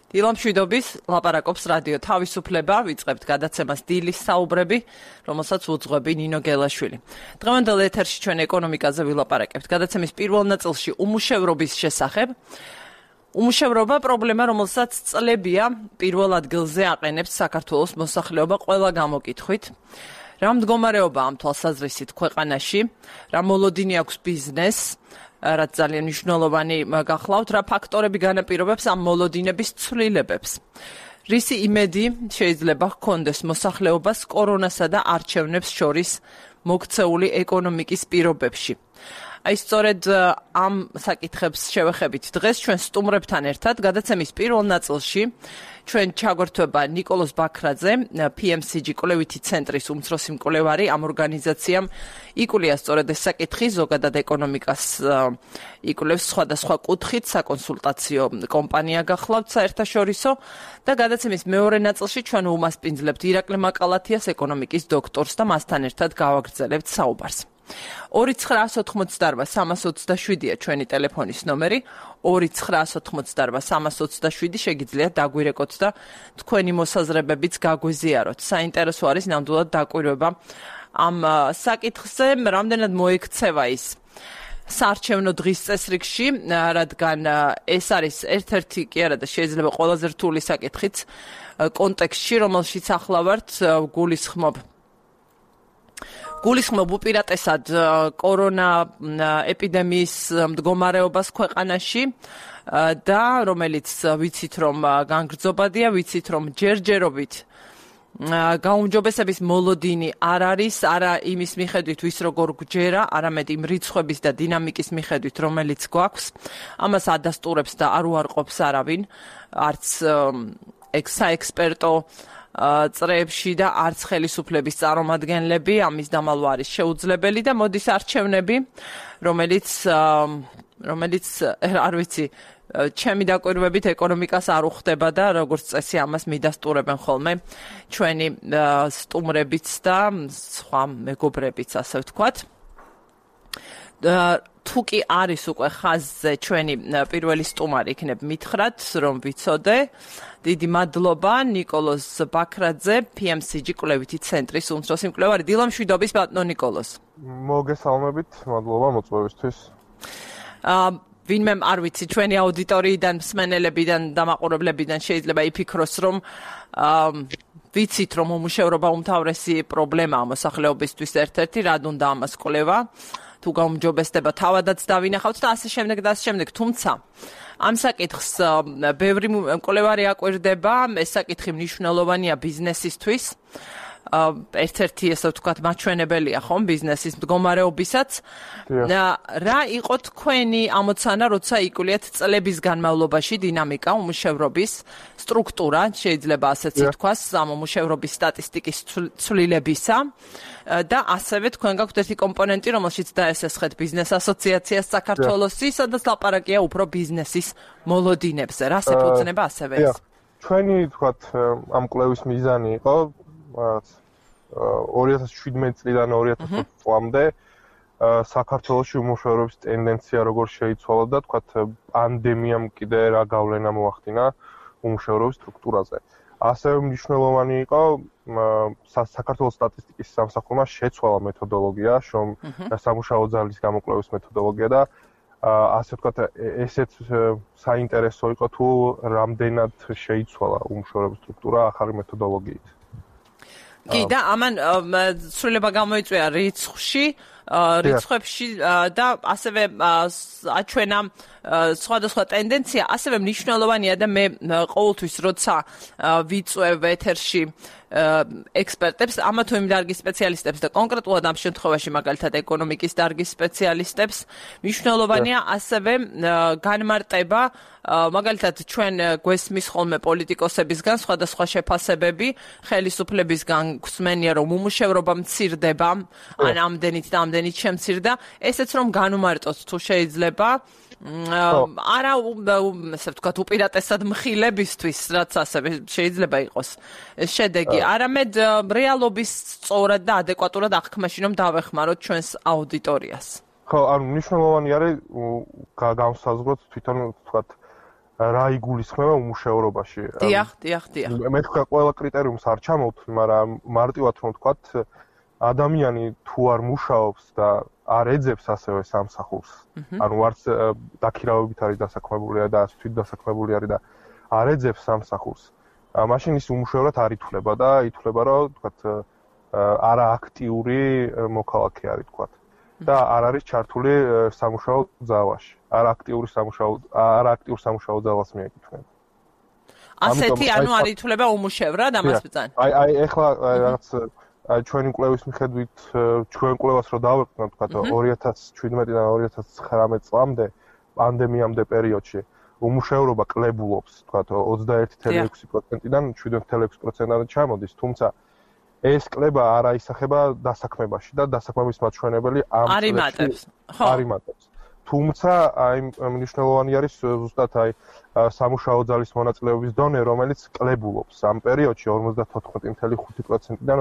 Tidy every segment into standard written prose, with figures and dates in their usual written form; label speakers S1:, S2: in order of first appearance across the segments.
S1: დილამშვიდობის ლაპარაკობს რადიო თავისუფლება, ვიწყებთ გადაცემას დილის საუბრები, რომელსაც უძღვები ნინო გელაშვილი. დღევანდელ ეთერში ჩვენ ეკონომიკაზე ვილაპარაკებთ. გადაცემის პირველ ნაწილში უმუშევრობის შესახებ. უმუშევრობა პრობლემა, რომელსაც წლებია პირველ ადგილზე აყენებს საქართველოს მოსახლეობა ყველა გამოკითხვით. რა მდგომარეობა ამ თვალსაზრისით ქვეყანაში, რა მოლოდინი აქვს ბიზნესს, რაც ძალიან მნიშვნელოვანი გახლავთ, რა ფაქტორები განაპირობებს ამ მოლოდინების ცვლილებებს. რისი იმედი შეიძლება ჰქონდეს მოსახლეობას კორონასა და არჩევნებს შორის მოქცეული ეკონომიკის პირობებში. აი სწორედ ამ საკითხებს შევეხებით დღეს ჩვენ სტუმრებთან ერთად გადაცემის პირველ ნაწილში ჩვენ ჩაგვერთვება ნიკოლოზ ბაქრაძე, PMCG კვლევითი ცენტრის უმცროსი მკვლევარი. ამ ორგანიზაციამ იკვლია სწორედ ეს საკითხი, ზოგადად ეკონომიკას იკვლევს სხვადასხვა კუთხით, საკონსულტაციო კომპანია გახლავთ საერთაშორისო და გადაცემის მეორე ნაწილში ჩვენ უმასპინძლებთ ირაკლი მაკალათიას, ეკონომიკის დოქტორს და მასთან ერთად გავაგრძელებთ საუბარს. 2988-327-ია ჩვენი ტელეფონის ნომერი, 2988-327 შეგიძლიათ დაგვირეკოთ და თქვენი მოსაზრებებიც გაგვიზიაროთ. საინტერესო არის ნამდვილად დაკვირვება ამ საკითხზე, რამდენად მოექცევა ის საარჩევნო დღის წესრიგში, რადგან ეს არის ერთ-ერთი კი არა და შეიძლება ყველაზე რთული საკითხიც კონტექსტში, რომელშიც ახლა ვართ, გულისხმობ უპირატესად კორონა ეპიდემიის მდგომარეობას ქვეყანაში და რომელიც ვიცით რომ განგრძობადია, ვიცით რომ ჯერჯერობით გაუმჯობესების მოლოდინი არ არის, არა იმის მიხედვით ვის როგორ გვჯერა, არამედ იმ რიცხვების და დინამიკის მიხედვით, რომელიც გვაქვს. ამას ადასტურებს და არ უარყოფს არავინ, არც საექსპერტო წრეებში და არც ხელისუფლების წარმომადგენლები, ამის დამალვა არის შეუძლებელი და მოდის არჩევნები, რომელიც არ ვიცი, ჩემი დაკვირვებით ეკონომიკას არ უხდება და როგორც წესი ამას მიდასტურებენ ხოლმე ჩვენი სტუმრებიც და სხვა მეგობრებიც, ასე ვთქვათ. თუ კი არის უკვე ხაზზე ჩვენი პირველი სტუმარი იქნებ მითხრათ, რომ ვიცოდე. დიდი მადლობა ნიკოლოზ ბაქრაძე, PMCG კვლევითი ცენტრის უმცროსი მკვლევარი. დილამშვიდობის ბატონო ნიკოლოზ.
S2: მოგესალმებით, მადლობა მოწვევისთვის.
S1: ვინმე არ ვიცი, ჩვენი აუდიტორიიდან, მსმენელებიდან, დამაყურებლებიდან შეიძლება იფიქროს, რომ ვიცით, რომ უმუშევრობა უმთავრესი პრობლემაა მოსახლეობისთვის ერთ-ერთი, რად უნდა ამას კვლევა. თუ გაუმჯობესდება თავადაც დავინახავთ და ასე შემდეგ, თუმცა ამ საკითხს ბევრი მკვლევარი აკვირდება, ეს საკითხი მნიშვნელოვანია ბიზნესისთვის. ერთ-ერთი ესე ვთქვათ მაჩვენებელია ხომ ბიზნესის მდგომარეობისაც. რა იყო თქვენი ამოცანა, როცა იკვლიეთ წლების განმავლობაში დინამიკა უმუშევრობის სტრუქტურა, შეიძლება ასეც ითქვას, ამ უმუშევრობის სტატისტიკის ცვლილებისა და ასევე თქვენ გაქვთ ერთი კომპონენტი, რომელშიც დაესესხეთ ბიზნეს ასოციაციას საქართველოსი, სადაც ლაპარაკია უფრო ბიზნესის მოლოდინებზე. რას ეფუძნება ასევე ეს?
S2: ჩვენი ვთქვათ ამ კვლევის მიზანი იყო 2017 წლიდან 2020 წლამდე საქართველოში უმუშევრობის ტენდენცია როგორ შეიცვალა და თქვათ პანდემიამ კიდე რა გავლენა მოახდინა უმუშევრობის სტრუქტურაზე. ასევე მნიშვნელოვანი იყო საქართველოს სტატისტიკის სამსახურმა შეცვალა მეთოდოლოგია, სამუშაო ძალის გამოკვლევის მეთოდოლოგია და ასე ვთქვათ ესეც საინტერესო იყო თუ რამდენად შეიცვალა უმუშევრობის სტრუქტურა ახალი მეთოდოლოგიით.
S1: კი და ამან ცვლილება გამოიწვია რიცხვებში და ასევე აჩვენა სხვადასხვა ტენდენცია, ასევე მნიშვნელოვანია და მე ყოველთვის როცა ვიწვევ ეთერში ექსპერტებს, ამა თუ იმ დარგის სპეციალისტებს და კონკრეტულად ამ შემთხვევაში მაგალითად ეკონომიკის დარგის სპეციალისტებს, მნიშვნელოვანია ასევე განმარტება, მაგალითად ჩვენ გვესმის ხოლმე პოლიტიკოსებისგან სხვადასხვა შეფასებები, ხელისუფლებისგან გვსმენია რომ უმუშევრობა მცირდება, ან ამდენით და ამდენით შემცირდა, ესეც რომ განუმარტოთ თუ შეიძლება არა ასე ვთქვათ უპირატესად მხილებისთვის, რაც ასევე შეიძლება იყოს შედეგი, არამედ რეალობის სწორად და ადეკვატურად აღქმაში რომ დავეხმაროთ ჩვენს აუდიტორიას.
S2: ხო, ანუ მნიშვნელოვანი არის განსაზღვროთ თვითონ ვთქვათ რა იგულისხმება უმუშევრობაში.
S1: დიახ.
S2: მე თქვა ყველა კრიტერიუმს არ ჩამოვთვლი, მაგრამ მარტივად რომ ვთქვათ, ადამიანი თუ არ მუშაობს და არ ეძებს ასევე სამსახურს, ანუ არც დაქირავებით არის დასაქმებული და თვით დასაქმებული არის და არ ეძებს სამსახურს, მაშინ ის უმუშევრად არ ითვლება და ითვლება რომ ვთქვათ არააქტიური მოქალაქე არის ვთქვათ. და არ არის ჩართული სამუშაო ძალაში. არააქტიურ სამუშაო ძალას მიეკუთვნება.
S1: ასეთი ანუ არ ითვლება უმუშევრად ამას ბრძან.
S2: აი ეხლა რაღაც ჩვენი კვლევის მიხედვით ჩვენ კვლევას რო დავეყნოთ ვთქვათ 2017-დან 2019 წლამდე პანდემიამდე პერიოდში უმუშევრობა კლებულობს ვთქვათ 21.6%-დან 7.6%-ად ჩამოდის, თუმცა ეს კლება არ აისახება დასაქმებაში და დასაქმების მაჩვენებელი ამ წლებში არ იმატებს. თუმცა აი მნიშვნელოვანი არის ზუსტად აი სამუშაო ძალის მონაწილეობის დონე, რომელიც კლებულობს ამ პერიოდში 54.5%-დან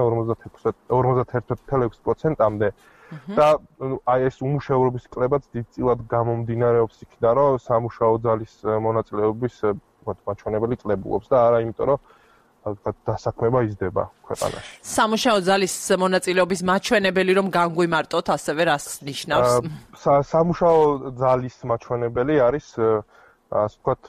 S2: 51.6%-მდე და აი ეს უმუშევრობის კლებაც დიდწილად გამომდინარეობს იქიდან, რომ სამუშაო ძალის მონაწილეობის მაჩვენებელი კლებულობს და არა იმიტომ, რომ დასაქმება იზრდება ქვეყანაში.
S1: სამუშაო ძალის მონაწილეობის მაჩვენებელი რომ განგვიმარტოთ, ასევე რას ნიშნავს?
S2: სამუშაო ძალის მაჩვენებელი არის, ასე ვთქვათ,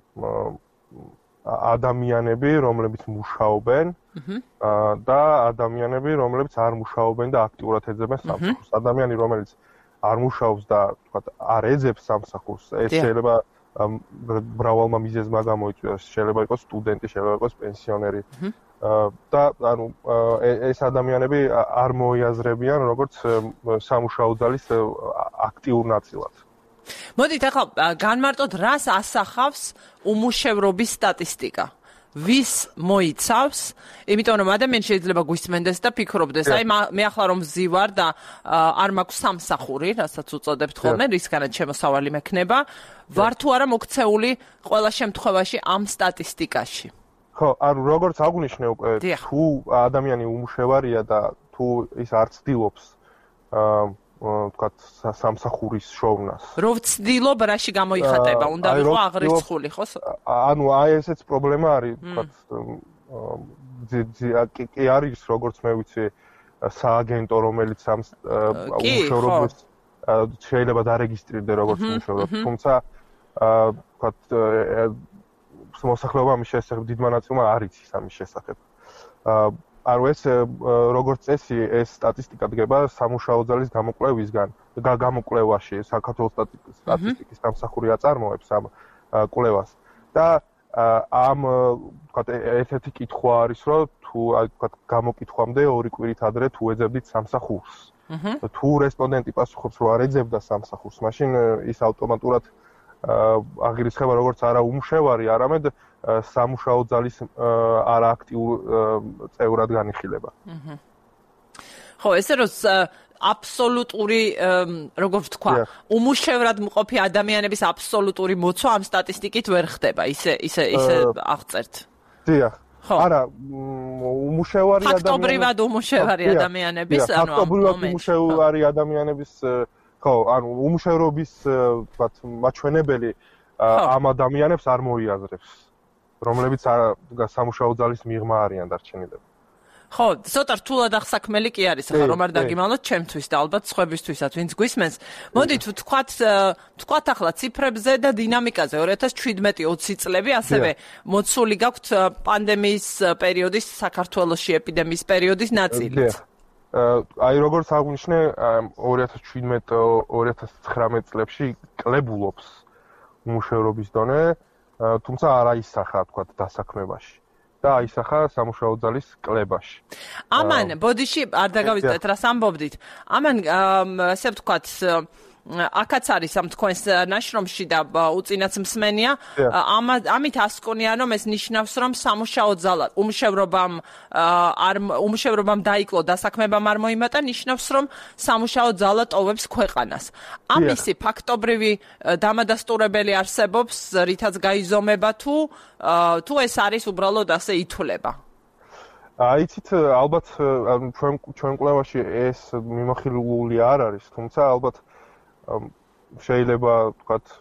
S2: ადამიანები, რომლებიც მუშაობენ და ადამიანები, რომლებიც არ მუშაობენ და აქტიურად ეძებენ სამსახურს. ადამიანი, რომელიც არ მუშაობს და ვთქვათ, არ ეძებს სამსახურს, ეს შეიძლება მრავალმა მიზეზმა გამოიწვიოს, შეიძლება იყოს სტუდენტი, შეიძლება იყოს პენსიონერი. და ანუ ეს ადამიანები არ მოიაზრებიან როგორც სამუშაო ძალის აქტიურ ნაწილად.
S1: მოდით ახლა განმარტოთ, რას ასახავს უმუშევრობის სტატისტიკა. ვის მოიცავს, იმიტომ რომ ადამიანი შეიძლება გვისმენდეს და ფიქრობდეს, აი მე ახლა რომ ვზივარ და არ მაქვს სამსახური, რასაც უწოდებთ ხოლმე, რისგანაც შემოსავალი მექნება, ვარ თუ არა მოქცეული ყველა შემთხვევაში ამ სტატისტიკაში.
S2: ხო, ანუ როგორც აღვნიშნე უკვე, თუ ადამიანი უმუშევარია და თუ ის არ ცდილობს ვთქვათ სამსახურის შოვნას.
S1: რო ვცდილობ, რაში გამოიხატება? უნდა ვიყო აღრიცხული, ხო?
S2: ანუ აი ესეც პრობლემა არის, ვთქვათ, კი არის როგორც მე ვიცი სააგენტო, რომელიც ამ უმუშევრობის შეიძლება დარეგისტრირდე როგორც უმუშევრობა, თუმცა ვთქვათ მოსახლეობა ამის შესახებ დიდმა ნაწილმა არ იცის ამის შესახებ. ანუ ეს როგორც წესი ეს სტატისტიკა დგება სამუშაო ძალის გამოკვლევაში საქართველოს სტატისტიკის სამსახური აწარმოებს ამ კვლევას და ამ ვთქვათ ერთ-ერთი კითხვა არის რომ თუ აი ვთქვათ გამოკითხვამდე 2 კვირით ადრე თუ ეძებდით სამსახურს თუ რესპონდენტი პასუხობს რომ არ ეძებდა სამსახურს მაშინ ის ავტომატურად აღირიცხება როგორც არა უმუშევარი არამედ სამუშაო ძალის არააქტიურ წევრად განიხილება.
S1: ხო, ესე რომ აბსოლუტური, როგორ ვთქვა, უმუშევრად მყოფი ადამიანების აბსოლუტური მოცვა ამ სტატისტიკით ვერ ხდება, ისე აღწერთ.
S2: დიახ. არა, უმუშევარი ადამიანები
S1: ფაქტობრივად უმუშევარი ადამიანების, ანუ
S2: ფაქტობრივად უმუშევარი ადამიანების ხო, ანუ უმუშევრობის, ვთქვათ, მაჩვენებელი ამ ადამიანებს არ მოიაზრებს, რომლებიც სამუშაო ძალის მიღმა არიან დარჩენილები.
S1: ხო, ცოტა რთულად აღსაქმელი კი არის, ახლა რომ არ დაგიმალოთ ჩემთვის და ალბათ სხვებისთვისაც, ვინც გვისმენს. მოდით ვთქვათ ახლა ციფრებზე და დინამიკაზე 2017-20 წლები, ასევე მოცული გაქვთ პანდემიის პერიოდის, საქართველოში ეპიდემიის პერიოდის ნაწილიც.
S2: აი როგორც აღვნიშნე 2017-2019 წლებში კლებულობს უმუშევრობის დონე, თუმცა არ აისახა თქვათ დასაქმებაში და აისახა სამუშაო ძალის კლებაში.
S1: ამან ბოდიში არ დაგავიწყეთ რას ამბობდით. ამან ასე ვთქვათ აქაც არის ამ თქვენს ნაშრომში და უწინაც მსმენია, ამით ასკონიან რომ ეს ნიშნავს რომ სამუშაო ძალა უმუშევრობამ დაიკლო დასაქმებამ არ მოიმატა, ნიშნავს რომ სამუშაო ძალა ტოვებს ქვეყანას. ამისი ფაქტობრივი დამადასტურებელი არსებობს, რითაც გაიზომება თუ ეს არის უბრალოდ ასე ითვლება.
S2: იცით, ალბათ ჩვენ კვლევაში ეს მიმოხილული არ არის, თუმცა ალბათ შეიძლება ვთქვათ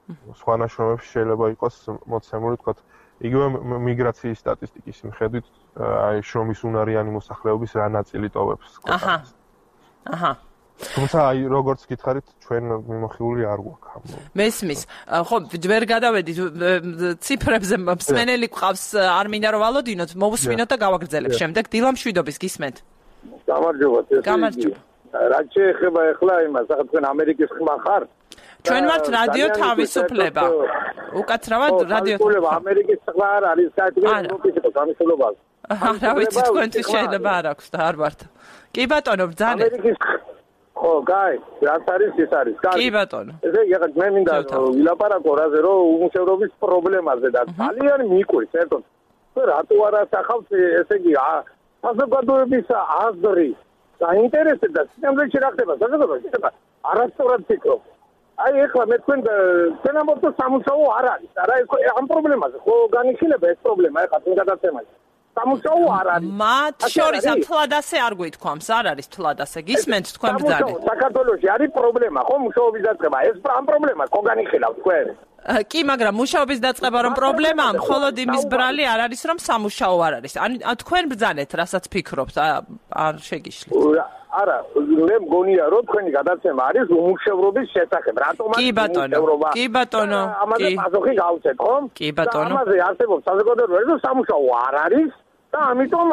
S2: სხვა ნაშრომებში შეიძლება იყოს მოცემული, თქვათ, იგივე მიგრაციის სტატისტიკის მიხედვით, აი შრომის უნარიანი მოსახლეობის რა ნაწილი ტოვებს ქვეყანას.
S1: აჰა.
S2: თუმცა აი როგორც გითხარით, ჩვენ მიმოხილული არ გვაქვს.
S1: მესმის. ხო, ვერ გადავედით ციფრებზე, მსმენელი გვყავს, არ მინდა რომ ვალოდინოთ, მოვუსმინოთ და გავაგრძელებ შემდეგ. დილა მშვიდობის გისმენთ.
S3: გამარჯობა,
S1: გამარჯობა.
S3: რა შეეხება ახლა იმას, ახლა თქვენ ამერიკის ხმა ხარ?
S1: ჩვენ ვართ რადიო თავისუფლება. უკაცრავად რადიო
S3: თავისუფლება ამერიკის ხმა არ არის, საერთოდ ევროპის თავისუფლება.
S1: რა ვიცი, თქვენთვის შეიძლება არ აქვს და არ ვართ. კი ბატონო, ბრძანეთ.
S3: ამერიკის ხო, კაი, რაც არის, ის არის.
S1: კი ბატონო.
S3: ესე იგი, ახლა მე მინდა ვილაპარაკო რაზე, რომ უმუშევრობის პრობლემაზე და ძალიან მიყვარს, ერთოდ. რატო არ ასახავთ, ესე იგი, საზოგადოების აზრი და ინტერესი და სიამოვნებაში რა ხდება საზოგადოებაში, არასწორად ფიქრობ. აი ეხლა მე თქვენ ამბობთ სამუშაო არ არის. არა, ამ პრობლემაზე ხო განიხილება ეს პრობლემა ეხლა თქვენ გადაცემაში. სამუშაო არ არის.
S1: მათ შორის თლად ასე არ გვითქვამს, არ არის თლად ასე. გისმენთ თქვენ ბრძანეთ.
S3: საქართველოში არის პრობლემა, ხო მუშაობის დაწყება. ეს ამ პრობლემას ხო განიხილავთ თქვენ?
S1: კი, მაგრამ მუშაობის დაწყება რომ პრობლემაა, მხოლოდ იმის ბრალი არ არის, რომ სამუშაო არ არის. ან თქვენ ბრძანეთ, რასაც ფიქრობთ, არ შეგიშლით.
S3: არა, მე მგონია, რომ თქვენი გადაცემა არის უმუშევრობის შესახებ. რატომ
S1: კი ბატონო, კი ბატონო,
S3: ამაზე პასუხი გავცეთ, ხო?
S1: კი ბატონო.
S3: ამაზე არსებობს საზოგადოებრივი, რომ სამუშაო არ არის და ამიტომ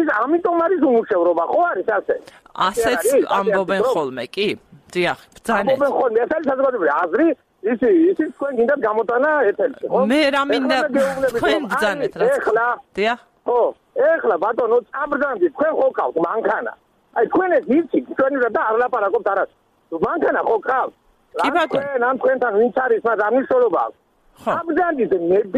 S3: არის უმუშევრობა, ხო არის ასე?
S1: ასეც ამბობენ ხოლმე, კი? დიახ, ბრძანეთ.
S3: ამბობენ ხოლმე, ეს არის საზოგადოებრივი აზრი. ისი თქვენ გინდათ გამოტანა ეთერში, ხო?
S1: მე რა მინდა თქვენ ბრძანეთ რა.
S3: ეხლა
S1: დიახ.
S3: ხო, ეხლა ბატონო, წაბრძანდით, თქვენ ხო ყავთ მანქანა. აი თქვენ ეს იცით, თქვენ და არ ლაპარაკობთ არას. მანქანა ხო ყავთ?
S1: კი ბატონო.
S3: ან თქვენთან ვინც არის, მაგრამ მნიშვნელობა აქვს. აბრძანდით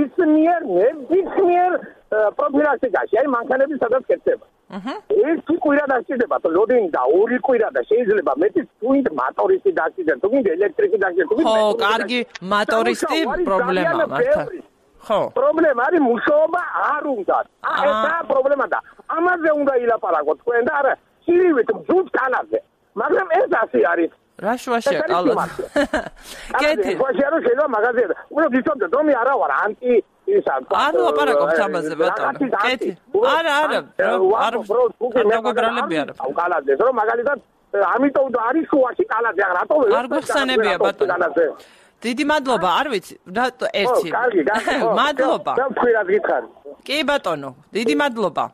S3: ნებისმიერ პროფილაქტიკაში, აი მანქანები სადაც კეთდება. ერთი კვირა დასჭირდება, ლოდინგი და ორი კვირა და შეიძლება მეტიც თუნდ მატორისტი დასჭირდება, თუნდ ელექტრიკი დასჭირდება.
S1: ხო, კარგი მატორისტი პრობლემაა მართლა. ხო.
S3: პრობლემა არის მუშაობა არ უნდა. ესაა პრობლემა და ამაზე უნდა ილაპარაკოთ თქვენ და არა სირივით ძუძ კალაზე. მაგრამ ეს ასე არის.
S1: რა შუაშია კალაზე? კეთი.
S3: შუაშია რომ შეიძლება მაღაზიაზე. უნდა ვიცოდეთ რომ მე არა ვარ ანტი ისა.
S1: არ ლაპარაკობთ ამაზე ბატონო. კეთი. არა, არ დაგვებრალები არა.
S3: კალაზე რომ მაგალითად ამიტომ არის შუაში კალაზე, რატო ვერ
S1: არ გვხსენებია ბატონო. დიდი მადლობა, არ ვიცი, რატო ერთი. მადლობა.
S3: და თქვენად გითხარი.
S1: კი ბატონო, დიდი მადლობა.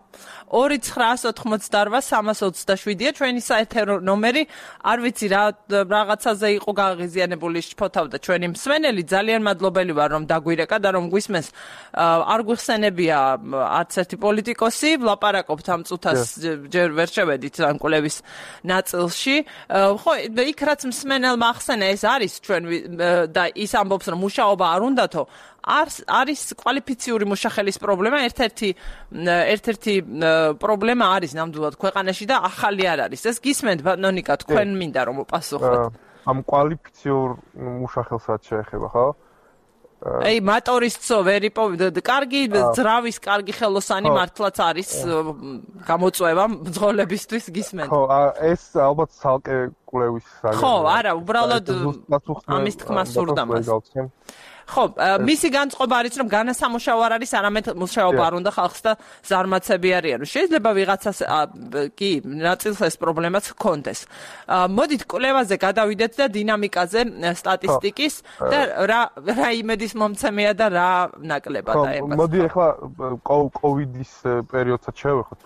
S1: 2988327-ია ჩვენი საეთერო ნომერი. არ ვიცი რა რაღაცაზე იყო გაღიზიანებული შფოთავდა ჩვენი მსმენელი. ძალიან მადლობელი ვარ რომ დაგვირეკა და რომ გვისმენს. არ გვიხსენებია არც ერთი პოლიტიკოსი, ვლაპარაკობთ ამ წუთას ჯერ ვერ შევედით ამ კვლევის ნაწილში. ხო, იქ რაც მსმენელმა ახსენა ეს არის ჩვენ და ის ამბობს რომ მუშაობა არ უნდათო. არის კვალიფიციური მუშახელის პრობლემა, ერთ-ერთი პრობლემა არის ნამდვილად ქვეყანაში და ახალი არ არის. ეს გისმენთ ბატონიკა, თქვენ მინდა რომ უპასუხოთ.
S2: ამ კვალიფიციურ მუშახელსაც შეეხება, ხო?
S1: აი, მატორისტო ვერიპო, კარგი ძრავის, კარგი ხელოსანი მართლაც არის გამოწვევა მძღოლებისთვის გისმენთ.
S2: ხო, ეს ალბათ ცალკე კვლევის საგანია.
S1: ხო, არა, უბრალოდ ამის თქმა სურდა მას. ხო, მისი განწყობა არის რომ განასამუშაო არ არის, არამედ მუშაობა არ უნდა ხალხს და ზარმაცები არიან. შეიძლება ვიღაცას კი, ნაწილს ეს პრობლემაც ჰქონდეს. მოდით კვლევაზე გადავიდეთ და დინამიკაზე სტატისტიკის და რა იმედის მომცემია და რა ნაკლებად აება.
S2: მოდი ახლა კოვიდის პერიოდსაც შევეხოთ.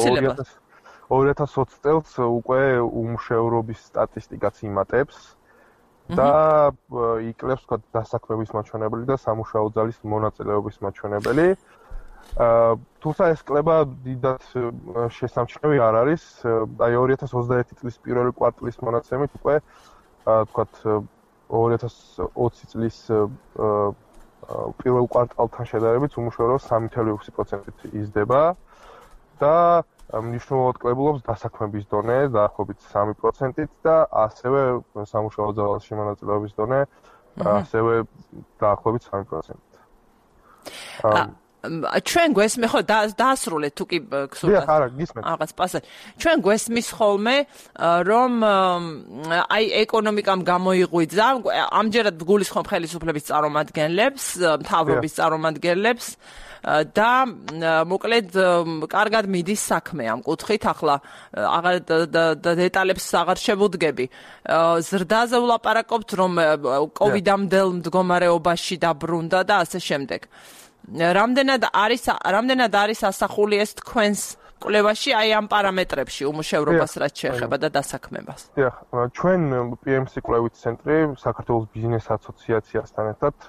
S2: 2020 წელს უკვე უმუშევრობის სტატისტიკაც იმატებს. და იკლებს თქვა დასაქმების მაჩვენებელი და სამუშაო ძალის მონაწილეობის მაჩვენებელი. თუმცა ეს კლება დიდად შესამჩნევი არ არის. აი 2021 წლის პირველი კვარტლის მონაცემით უკვე თქვა 2020 წლის პირველ კვარტალთან შედარებით უმუშევრობა 3.6%-ით იზრდება და მნიშვნელოვნად კლებულობს დასაქმების დონე დაახლოებით 3%-ით და ასევე სამუშაო ძალის მონაწილეობის დონე ასევე დაახლოებით 3%-ით.
S1: ჩვენ გვესმე ხო დაასრულეთ თუ კი გსურთ.
S2: არა, გისმენთ.
S1: რაღაც პასაჟი. ჩვენ გვესმის ხოლმე რომ აი ეკონომიკამ გამოიღვიძა, ამჯერად გულისხმობ ხელისუფლების წარმომადგენლებს, მთავრობის წარმომადგენლებს და მოკლედ კარგად მიდის საქმე ამ კუთხით. ახლა აღარ დეტალებს აღარ შევუდგები. ზრდაზე ვლაპარაკობთ, რომ კოვიდამდელ მდგომარეობაში დაბრუნდა და ასე შემდეგ. რამდენად არის ასახული ეს თქვენს კვლევაში აი ამ პარამეტრებში უმუშევრობას რაც შეეხება და დასაქმებას?
S2: დიახ, ჩვენ PMC კვლევით ცენტრი საქართველოს ბიზნეს ასოციაციასთან ერთად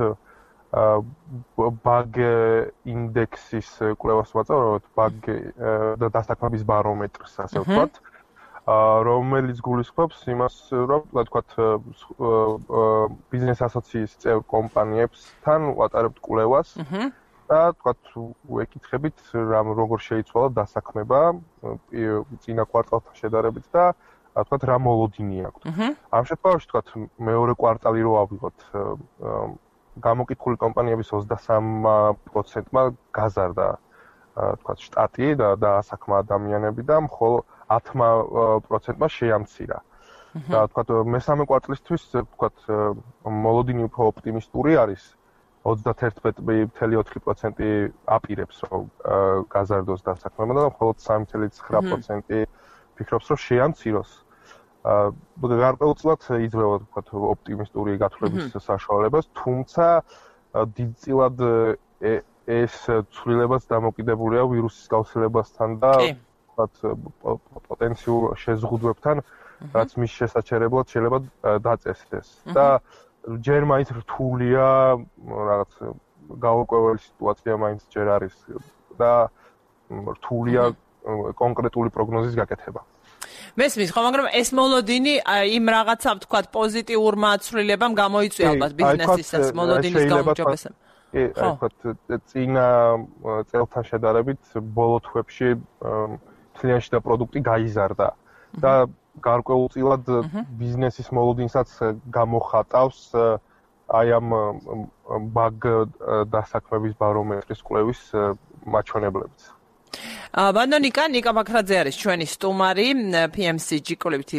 S2: ბაგ ინდექსის კვლევას ვაწევთ, ბაგ და დასაქმების ბარომეტრს ასე ვთქვათ, რომელიც გულისხმობს იმას, რომ ვთქვათ ბიზნეს ასოციაციის წევრ კომპანიებსთან ვატარებთ კვლევას და ვთქვათ ვეკითხებით როგორ შეიცვალა დასაქმება წინა კვარტალთან შედარებით და ვთქვათ რა მოლოდინი აქვს. ამ შემთხვევაში ვთქვათ მეორე კვარტალი რო ავიღოთ გამოკითხული კომპანიების 23%-მა გაზარდა ვთქვათ შტატი და დასაქმა ადამიანები და მხოლოდ 10%-მა შეამცირა. და ვთქვათ მესამე კვარტლისთვის ვთქვათ მოლოდინი უფრო ოპტიმისტური არის. 31.4% აპირებს რომ გაზარდოს დასაქმება და მხოლოდ 3.9% ფიქრობს რომ შეამციროს. გარკვეულწილად იძლევა ვთქვათ ოპტიმისტური გათვლების საშუალებას, თუმცა დიდწილად ეს ცვლილებაც დამოკიდებულია ვირუსის გავრცელებასთან და ვთქვათ პოტენციურ შეზღუდვებთან, რაც მის შესაჩერებლად შეიძლება დაწესდეს. და ჯერ მაინც რთულია რაღაც გაურკვეველი სიტუაცია მაინც ჯერ არის და რთულია კონკრეტული პროგნოზის გაკეთება.
S1: მესმის ხო, მაგრამ ეს მოლოდინი იმ რაღაცა ვთქვათ პოზიტიურმა ცვლილებამ გამოიწვია ალბათ ბიზნესისას მოლოდინის გაუმჯობესება.
S2: კი, აი ვთქვათ წინა წელთან შედარებით ბოლო თვეებში კლიენტი და პროდუქტი გაიზარდა და გარკვეულწილად ბიზნესის მოლოდინსაც გამოხატავს აი ამ ბაგ დასაქმების ბარომეტრის კვლევის მაჩვენებლებიც.
S1: ნიკა ბაქრაძე არის ჩვენი სტუმარი, PMCG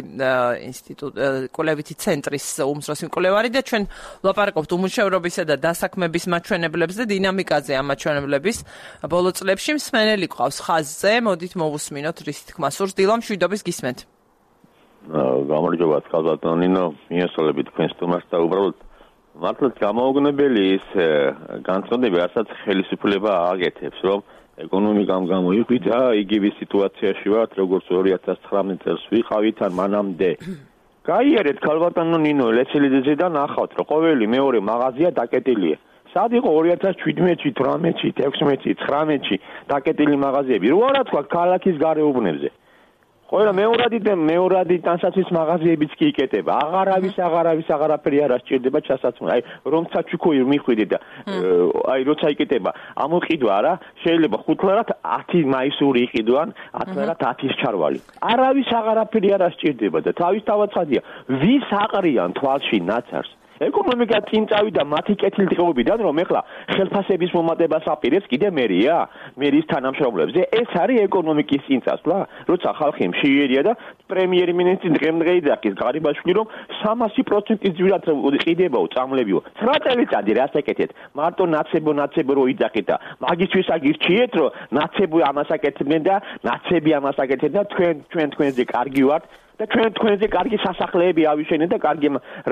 S1: კვლევითი ცენტრის უმცროსი მკვლევარი და ჩვენ ვლაპარაკობთ უმუშევრობისა და დასაქმების მაჩვენებლებს და დინამიკაზე ამ მაჩვენებლების ბოლო წლებში. მსმენელი ყავს ხაზზე, მოდით მოვუსმინოთ რის თქმა სურს. დილა მშვიდობის გისმენთ.
S4: გამარჯობა კალბატონინო, მიესალმებით თქვენ სტუმარს და უბრალოდ მართლაც გამოუგნებელი ის განცდები, რასაც ხელისუფლება ააკეთებს, რომ ეკონომიკამ გამოიღვიძა, იგივე სიტუაციაში ვართ, როგორც 2019 წელს ვიყავით ან მანამდე. გაიარეთ კალბატონინო, ლეცელიდეზე ნახავთ, რომ ყოველი მეორე მაღაზია დაკეტილია. სად იყო 2017-ში, 18-ში, 16-ში, 19-ში დაკეტილი მაღაზიები? რო არა თქვა ქალაქის გარეუბნებზე. ყველა მეორადი ტანსაცმლის მაღაზიებიც კი იკეტება. აღარაფერი არ ასჭირდება ჩასაცმელი. აი რომ საჩუქო მიხვიდე და აი როცა იკეტება, ამოყიდვა რა, შეიძლება 5 ლარად 10 მაისური იყიდვან, 10 ლარად 10-ის ჩარვალი. აღარაფერი არ ასჭირდება და თავისთავად ხადია. ვის აყრიან თვალში ნაცარს? ეკონომიკა წინ წავიდა მათი კეთილდღეობიდან, რომ ეხლა ხელფასების მომატებას აპირებს კიდე მერია, მერის თანამშრომლებზე. ეს არის ეკონომიკის წინწასვლა, როცა ხალხი მშიერია და პრემიერ-მინისტრი დღემდღეიძახის ღარიბაშვილი რომ 300% ძვირად ყიდებაო, წამლებიო. 9 წელიწადი რას ეკეთეთ? მარტო ნაცებო რო იძახეთ და მაგისთვის აგირჩიეთ, რომ ნაცებო ამას აკეთებდნენ და ნაცები ამას აკეთებდნენ და თქვენზე კარგი ვართ. და თქვენზე კარგი სასახლეები ავიშენეთ და კარგი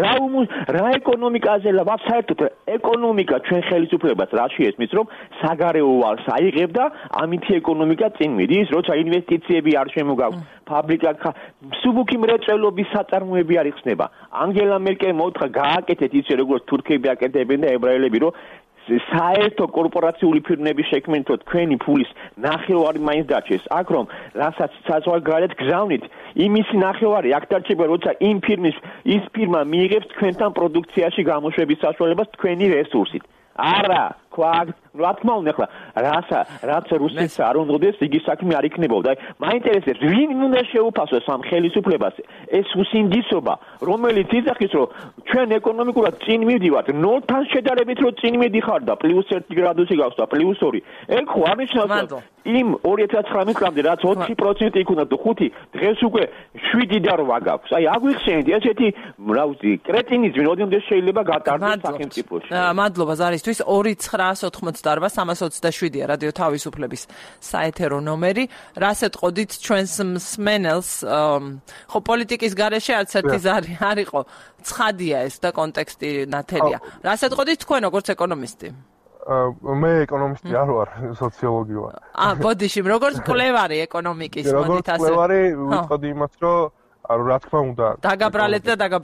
S4: რა ეკონომიკაზე საერთოდ ეკონომიკა ჩვენ ხელისუფლებას რაში ესმის რომ საგარეო ვალს აიღებ და ამითი ეკონომიკა წინ მიდის, როცა ინვესტიციები არ შემოგაქვს, ფაბრიკა მსუბუქი მრეწველობის საწარმოები არ იხსნება. ანგელა მერკელი მოთხა გააკეთეთ ისე როგორც თურქები აკეთებენ და ებრაელები რომ საერთო კორპორაციული ფირმების შექმნითო თქვენი ფულის ნახევარი მაინც დარჩეს. აქ რომ რასაც საზღვარგარეთ გზავნით, იმის ნახევარი აქ დარჩება, როცა ის ფირმა მიიღებს თქვენთან პროდუქციაში გამოშვების საშუალებას თქვენი რესურსით. არა, რა თქმა უნდა ახლა რაც რუსეთს არ უნდადეს იგი საქმე არ იქნებოდა. მაინტერესებს ვინ უნდა შეუფასოს ამ ხელისუფლებას ეს უსინდისობა რომელიც იძახის რომ ჩვენ ეკონომიკურად წინ მივდივართ 0-თან შედარებით რომ წინ მიდიხარ და +1 გრადუსი გაქვს და +2 ეგ ხო არნიშნავს იმ 2019 წლამდე რაც 4% იქნა და 5 დღეს უკვე 7 და 8 გაქვს. აი აგვიხსენეთ ესეთი რა ვიცი კრეტინიზმი როდემდე შეიძლება გატარდეს სახელმწიფოში.
S1: მადლობა ზარისთვის 2988327-ია რადიო თავისუფლების საეთერო ნომერი. რას ეტყოდით ჩვენს მსმენელს? ხო პოლიტიკის გარეშე არც ერთი ზარი არ იყო. ცხადია ეს და კონტექსტი ნათელია. რას ეტყოდით თქვენ როგორც ეკონომისტი?
S2: მე ეკონომისტი არ ვარ, სოციოლოგი ვარ.
S1: ბოდიში, როგორც კვლევარი ეკონომიკის მოდით ასე.
S2: როგორც კვლევარი ვიტყოდი იმას, რომ რა თქმა უნდა,
S1: დაგაბრალეთ.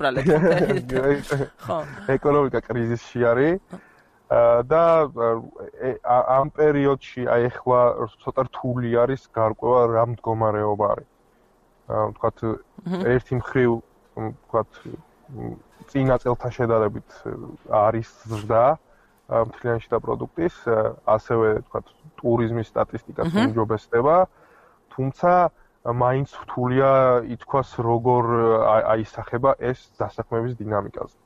S1: ხო.
S2: ეკონომიკა კრიზისში არის და ამ პერიოდში აი ახლა ცოტა რთული არის გარკვევა რა მდგომარეობა არის. ვთქვათ, ერთი მხრივ, ვთქვათ, წინა წელთან შედარებით არის ზრდა მთლიანი შიდა პროდუქტის, ასევე ვთქვათ, ტურიზმის სტატისტიკაც უმჯობესდება, თუმცა მაინც რთულია ითქვას როგორ აისახება ეს დასაქმების დინამიკაზე.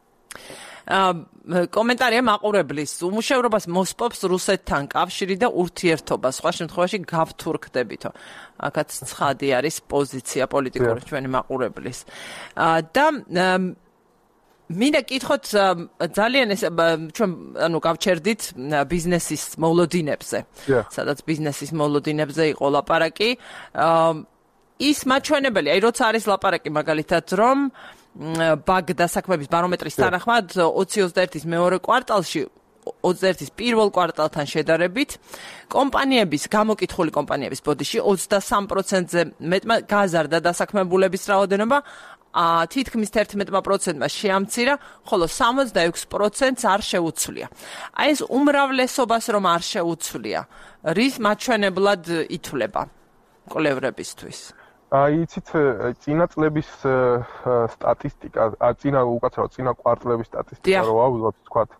S1: კომენტარია მაყურებლის უმუშევრობას მოსპობს რუსეთთან კავშირი და ურთიერთობა. სხვა შემთხვევაში გავთურქდებითო. აქაც ცხადი არის პოზიცია პოლიტიკური ჩვენი მაყურებლის. და მინდა კითხოთ ძალიან ეს ჩვენ გავჩერდით ბიზნესის მოლოდინებზე. სადაც ბიზნესის მოლოდინებზე იყო ლაპარაკი. ის მაჩვენებელი, აი როცა არის ლაპარაკი მაგალითად რომ ბაგ დასაქმების ბარომეტრის თანახმად 2021-ის მეორე კვარტალში 21-ის პირველ კვარტალთან შედარებით კომპანიების გამოკითხული კომპანიების ბოდიში 23%-ზე მეტმა გაზარდა დასაქმებულების რაოდენობა, თითქმის 11%-მა შეამცირა, ხოლო 66%-ს არ შეუცვლია. აი ეს უმრავლესობას რომ არ შეუცვლია, რის მაჩვენებლად ითვლება კვლევრებისთვის?
S2: იცით, წინა წლების სტატისტიკა, წინა კვარტლების სტატისტიკა რო ავიღოთ, თქვათ,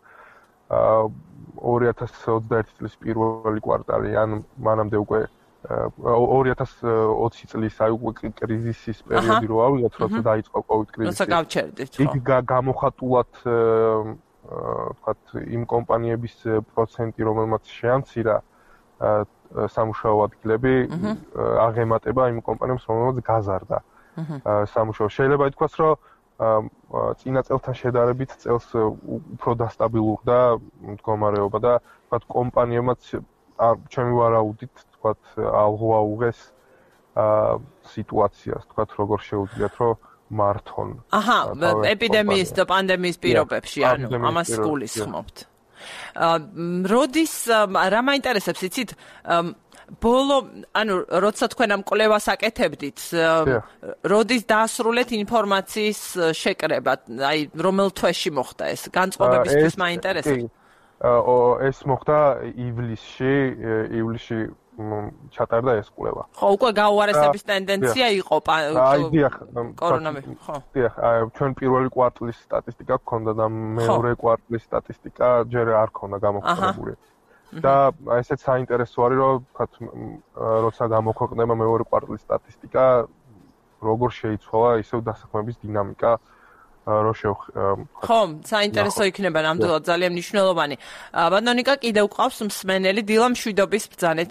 S2: 2021 წლის პირველი კვარტალი, ან მანამდე უკვე 2020 წლის აი უკვე კრიზისის პერიოდი რო ავიღოთ, როცა დაიწყო COVID კრიზისი.
S1: როცა გავჩერდით, ხო.
S2: იქ გამოხატულად თქვათ, იმ კომპანიების პროცენტი, რომელმაც შეამცირა სამუშაო ადგილები აღემატება იმ კომპანიებს, რომელმაც გაზარდა სამუშაო. შეიძლება ითქვას, რომ წინა წელთან შედარებით წელს უფრო დასტაბილურდა მდგომარეობა და თქვათ კომპანიებმაც ჩემი ვარაუდით თქვათ აღუაუღეს სიტუაციას, თქვათ როგორ შეუძლიათ რომ მართონ.
S1: ეპიდემიის და პანდემიის პირობებში, ანუ ამას გულისხმობთ. როდის რა მაინტერესებს იცით ბოლო ანუ როცა თქვენ ამ კვლევას აკეთებდით როდის დაასრულეთ ინფორმაციის შეკრება აი რომელ თვეში მოხდა ეს განწყობებისთვის მაინტერესებს
S2: ეს მოხდა ივლისში ჩატარდა ეს კვლევა.
S1: ხო, უკვე გაუარესების ტენდენცია იყო კორონავირუსი. ხო.
S2: დიახ, ჩვენ პირველი კვარტლის სტატისტიკა გქონდა და მეორე კვარტლის სტატისტიკა ჯერ არ ქონდა გამოქვეყნებული. და ესეც საინტერესო არის, რომ ვთქვათ, როცა გამოქვეყნება მეორე კვარტლის სტატისტიკა, როგორ შეიცვალა ისევ დასაქმების დინამიკა, რო
S1: ხო, საინტერესო იქნება ნამდვილად ძალიან მნიშვნელოვანი. ბატონიკა კიდევ ყავს მსმენელი დილა მშვიდობის ბრძანეთ.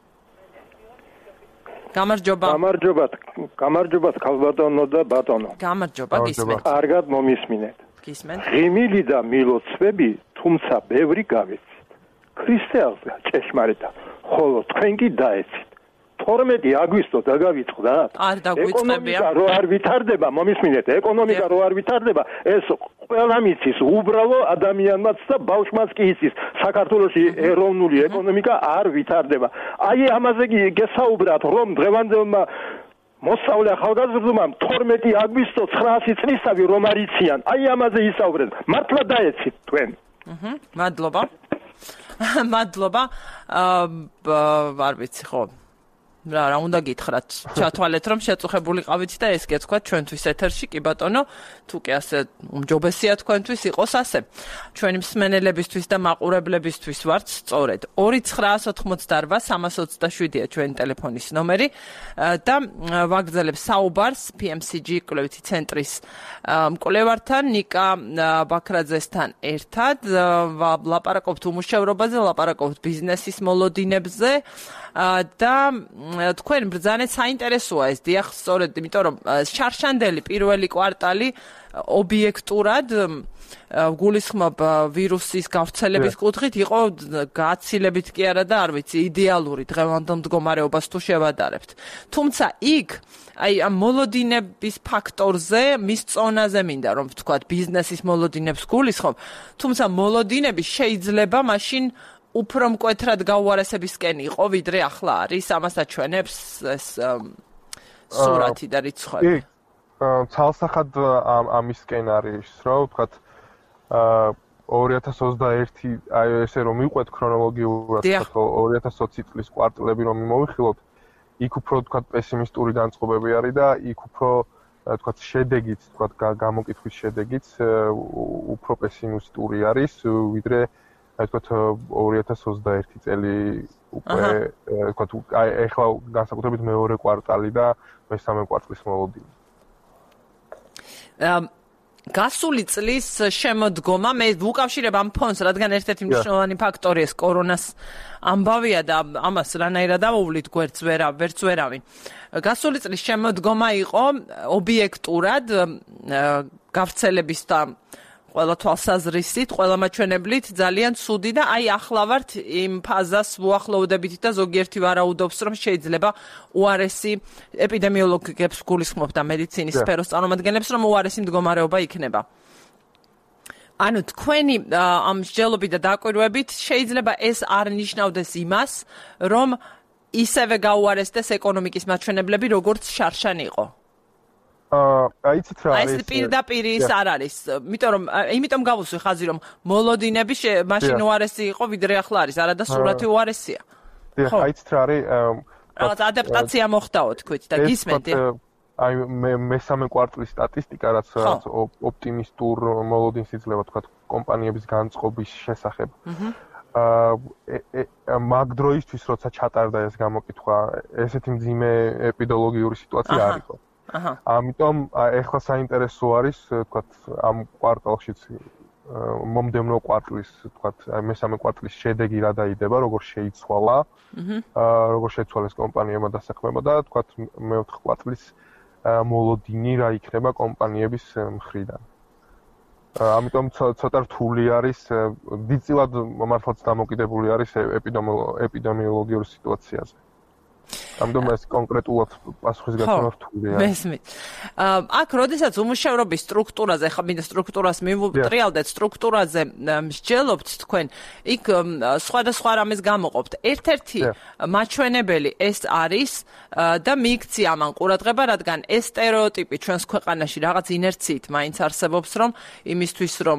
S3: გამარჯობათ ქალბატონო და ბატონო.
S1: გამარჯობა, გისმენთ.
S3: კარგად მომისმინეთ.
S1: გისმენთ.
S3: ღიმილი და მილოცვები, თუმცა ბევრი გავეცით. ქრისტეანს ჭეშმარიტად, ხოლო თქვენ კი დაეცით. 12 აგვისტო დაგავიწყდათ.
S1: არ დაგვიწყებია.
S3: ეკონომიკა რო არ ვითარდება, მომისმინეთ, ეკონომიკა რო არ ვითარდება, ეს ყველამ იცის, უბრალო ადამიანმაც და ბავშვმაც კი იცის. საქართველოში ეროვნული ეკონომიკა არ ვითარდება. აი ამაზე გესაუბრათ, რომ დღევანდელმა მოსწავლე ახალგაზრდობამ 12 აგვისტო 900 წლისავე რომ არ იციან. აი ამაზე ისაუბრეთ. მართლა დაეცით თქვენ.
S1: მადლობა. მადლობა. არ ვიცი ხო. რა უნდა გითხრათ, ჩათვალეთ რომ შეწუხებულიყავით და ეს გეცქვა ჩვენთვის ეთერში, კი ბატონო, თუ კი ასე უმჯობესია თქვენთვის იყოს ასე. ჩვენი მსმენელებისთვის და მაყურებლებისთვის ვართ სწორედ 2988-327-ია ჩვენი ტელეფონის ნომერი და ვაგრძელებ საუბარს PMCG კვლევითი ცენტრის მკვლევართან ნიკა ბაქრაძესთან ერთად. ლაპარაკობთ უმუშევრობაზე, ლაპარაკობთ ბიზნესის მოლოდინებზე და თქვენ ბრძანეთ საინტერესოა ეს დიახ, სწორედ იმიტომ რომ შარშანდელი პირველი კვარტალი ობიექტურად გულისხმობ ვირუსის გავრცელების კუთხით იყო გაცილებით კი არა და არ ვიცი იდეალური დღევანდელ მდგომარეობას თუ შევადარებთ. თუმცა იქ აი ამ მოლოდინების ფაქტორზე, მის წონაზე მინდა რომ ვთქვათ ბიზნესის მოლოდინებს გულისხმობ, თუმცა მოლოდინები შეიძლება მაშინ უფრო მკვეთრად გაუარესებისკენ იყო, ვიდრე ახლა არის, ამას აჩვენებს ეს სურათი და რიცხვები.
S2: ცალსახად ამისკენ არის, რომ ვთქვათ 2021 აი ესე რომ მივყვეთ ქრონოლოგიურად, 2020 წლის კვარტლები რომ მოვიხილოთ, იქ უფრო ვთქვათ პესიმისტური განწყობები არის და იქ უფრო ვთქვათ შედეგიც, ვთქვათ გამოკითხვის შედეგიც უფრო პესიმისტური არის, ვიდრე აი ვთქვათ 2021 წელი უკვე ვთქვათ აი ეხლა განსაკუთრებით მეორე კვარტალი და მესამე კვარტლის მოლოდინი.
S1: გასული წლის შემოდგომა მე ვუკავშირებ ამ ფონს, რადგან ერთ-ერთი მნიშვნელოვანი ფაქტორი ეს კორონას ამბავია და ამას რანაირად ავუვლით გვერდს ვერავინ. გასული წლის შემოდგომა იყო ობიექტურად გავრცელების და ყველა თვალსაზრისით, ყველა მაჩვენებლით ძალიან ცუდი და აი ახლა ვართ იმ ფაზას ვუახლოვდებით და ზოგიერთი ვარაუდობს რომ შეიძლება უარესი ეპიდემიოლოგებს გულისხმობ და მედიცინის სფეროს წარმომადგენლებს რომ უარესი მდგომარეობა იქნება. ანუ თქვენი ამ მსჯელობით და დაკვირვებით შეიძლება ეს არ ნიშნავდეს იმას, რომ ისევე გაუარესდეს ეკონომიკის მაჩვენებლები, როგორც შარშან იყო.
S2: აიცით რა არის?
S1: ეს პირდაპირ ის არ არის. იმიტომ გავუსვი ხაზი რომ მოლოდინები მაშინ უარესი იყო, ვიდრე ახლა არის, არადა სურათი უარესია.
S2: ხო, აიცით რა არის?
S1: რაღაც ადაპტაცია მოხდაო თქვით და გისმენთ.
S2: აი მესამე კვარტლის სტატისტიკა რაც ოპტიმისტურ მოლოდინს იძლევა თქვა კომპანიების განწყობის შესახებ. მაგ დროისთვის როცა ჩატარდა ეს გამოკითხვა, ესეთი მძიმე ეპიდემიოლოგიური სიტუაცია არ იყო. ამიტომ ეხლა საინტერესო არის თქვა ამ კვარტალშიც მომდევნო კვარტლის თქვა მესამე კვარტლის შედეგი რა დაიდება, როგორ შეიცვალა, როგორ შეიცვალეს კომპანიებმა დასაქმება და თქვა მეოთხე კვარტლის მოლოდინი რა იქნება კომპანიების მხრიდან. ამიტომ ცოტა რთული არის, დიდწილად მართლაც დამოკიდებული არის ეპიდემიოლოგიურ სიტუაციაზე. ამიტომ ეს კონკრეტულად პასუხისგანცემა რთულია.
S1: მესმით. აქ როდესაც უმუშევრობის სტრუქტურაზე, ხა მინდა სტრუქტურას მივუტრიალდეთ, სტრუქტურაზე მსჯელობთ თქვენ, იქ სხვადასხვა რამეს გამოყოფთ. ერთ-ერთი მაჩვენებელი ეს არის და მიიქცია ამან ყურადღება, რადგან ეს სტერეოტიპი ჩვენს ქვეყანაში რაღაც ინერციით მაინც არსებობს, რომ იმისთვის რომ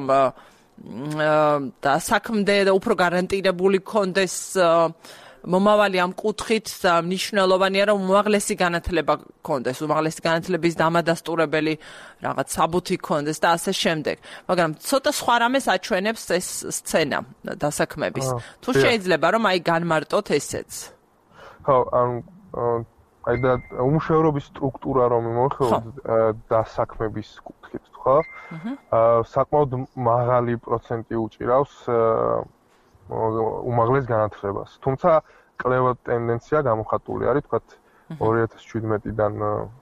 S1: და საქმდე და უფრო გარანტირებული კონდეს მომავალი ამ კუთხით მნიშვნელოვანია რომ უმაღლესი განათლება კონდეს, უმაღლესი განათლების დამადასტურებელი რაღაც საბუთი კონდეს და ასე შემდეგ. მაგრამ ცოტა სხვა რამეს აჩვენებს ეს სცენა დასაქმების. თუ შეიძლება რომ აი განმარტოთ ესეც.
S2: ხო, აი და უმუშევრობის სტრუქტურა რომ მოვხილოთ დასაქმების კუთხით, ხო? საკმაოდ მაღალი პროცენტი უჭირავს უმაღლეს განათლებას. თუმცა კვლევად ტენდენცია გამოხატული არის, თქვათ 2017-დან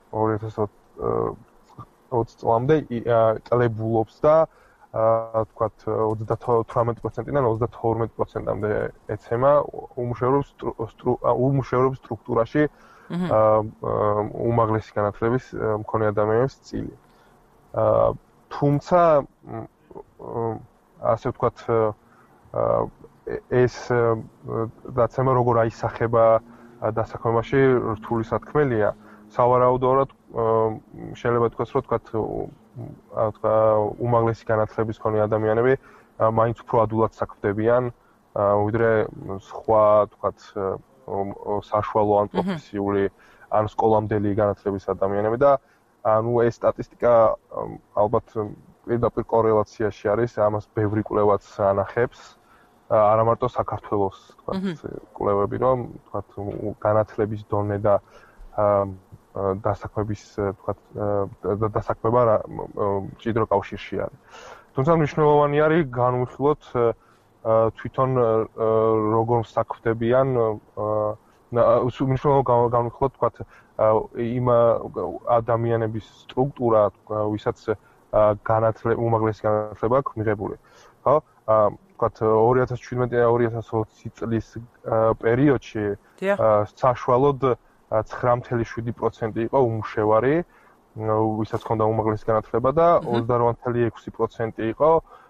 S2: 2020 წლამდე კლებულობს და თქვათ 38%-დან 32%-მდე ეცემა უმუშევრობის სტრუქტურაში უმაღლესი განათლების მქონე ადამიანების წილი. თუმცა ასე ვთქვათ ეს დაცემა როგორ აისახება დასაქმებაში რთული სათქმელია. სავარაუდოდ შეიძლება თქვას, რომ თქვა უმაღლესი განათლების მქონე ადამიანები მაინც უფრო ადვილად საქმდებიან, ვიდრე სხვა თქვა საშუალო ან პროფესიული ან სკოლამდელი განათლების ადამიანები და ანუ ეს სტატისტიკა ალბათ პირდაპირ კორელაციაში არის, ამას ბევრი კვლევაც ანახებს, არა მარტო საქართველოს, თქვათ, კვლევები, რომ თქვათ განათლების დონე და დასაქმების, თქვათ, დასაქმება მჭიდრო კავშირში არის. თუმცა მნიშვნელოვანი არის განვიხილოთ თვითონ როგორ საქმდებიან მნიშვნელოვანი განვიხილოთ, თქვათ, იმ ადამიანების სტრუქტურა, ვისაც უმაღლესი განათლება აქვს მიღებული. ხო? თქვათ 2017-2020 წლის პერიოდში საშუალოდ 9.7% იყო უმუშევარი, ვისაც ჰქონდა უმაღლესი განათლება და 28.6% იყო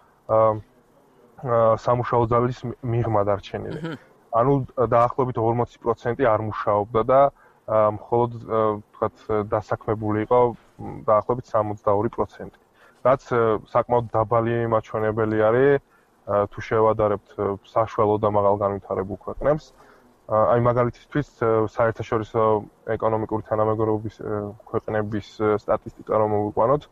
S2: სამუშაო ძალის მიღმა დარჩენილი. ანუ დაახლოებით 40% არ მუშაობდა და მხოლოდ თქვათ დასაქმებული იყო დაახლოებით 62%. რაც საკმაოდ დაბალი მაჩვენებელი არის თუ შევადარებთ საშუალო და მაღალ განვითარებულ ქვეყნებს. აი მაგალითისთვის საერთაშორისო ეკონომიკური თანამეგობრობის ქვეყნების სტატისტიკა რომ მოვიყვანოთ,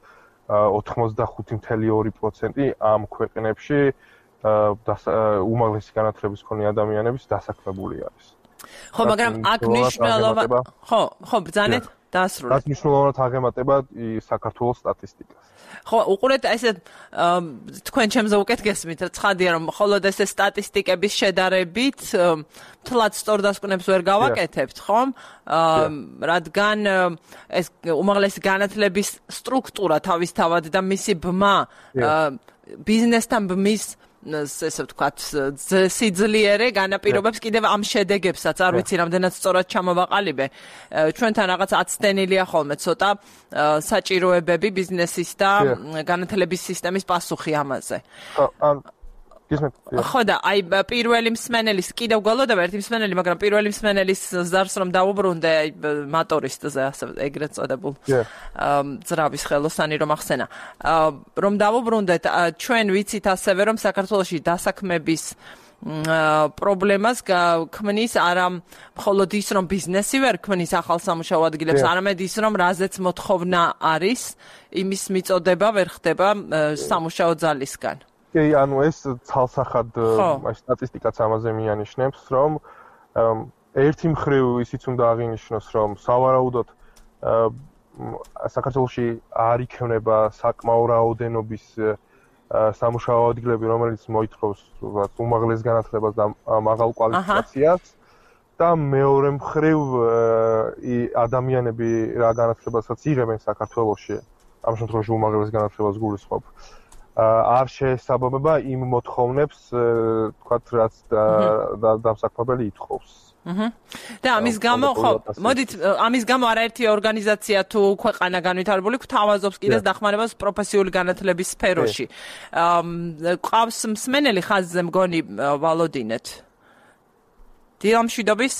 S2: 85.2% ამ ქვეყნებში უმაღლესი განათლების მქონე ადამიანების დასაქმებული არის.
S1: ხო, მაგრამ აქ მნიშვნელოვანი ხო, ბრძანეთ დაასრულეთ.
S2: რაც მნიშვნელოვნად აღემატება საქართველოს სტატისტიკას.
S1: ხო, უყურეთ, ესე თქვენ ჩემზე უკეთ გესმით, ცხადია რომ მხოლოდ ესე სტატისტიკების შედარებით თლად სწორ დასკვნებს ვერ გავაკეთებთ, ხომ? რადგან ეს უმაღლესი განათლების სტრუქტურა თავისთავად და მისი ბმა ბიზნესთან ბმის ესე ვთქვათ, სიძლიერე განაპირობებს კიდევ ამ შედეგებსაც, არ ვიცი რამდენად სწორად ჩამოვაყალიბე. ჩვენთან რაღაც აცდენილია ხოლმე ცოტა საჭიროებები ბიზნესის და განათლების სისტემის პასუხი ამაზე. ხო და აი პირველი მსმენელის კიდევ გვალოდება ერთი მსმენელი, მაგრამ პირველი მსმენელის ზარს რომ დავუბრუნდე მატორისტზე ასე ეგრეთ წოდებულ ძრავის ხელოსანი რომ ახსენა. რომ დავუბრუნდეთ, ჩვენ ვიცით ასევე რომ საქართველოში დასაქმების პრობლემას ქმნის არა მხოლოდ ის რომ ბიზნესი ვერ ქმნის ახალ სამუშაო ადგილებს, არამედ ის რომ რაზეც მოთხოვნა არის, იმის მიწოდება ვერ ხდება სამუშაო ძალისგან.
S2: კი, ანუ ეს ცალსახად სტატისტიკაც ამაზე მიანიშნებს, რომ ერთი მხრივ ისიც უნდა აღინიშნოს, რომ სავარაუდოდ საქართველოში არ იქნება საკმაო რაოდენობის სამუშაო ადგილები, რომელიც მოითხოვს უმაღლეს განათლებას და მაღალ კვალიფიკაციას და მეორე მხრივ ადამიანები რა განათლებასაც იღებენ საქართველოში, ამ შემთხვევაში უმაღლეს განათლებას გულისხმობ. არ შეესაბამება იმ მოთხოვნებს, თქვათ, რაც დამსაქმებელი ითხოვს.
S1: და ამის გამო, ხო, მოდით, ამის გამო არაერთი ორგანიზაცია თუ ქვეყანა განვითარებული გვთავაზობს კიდეც დახმარებას პროფესიული განათლების სფეროში. ყავს მსმენელი ხაზზე მგონი ვალოდინეთ. დილამშვიდობის?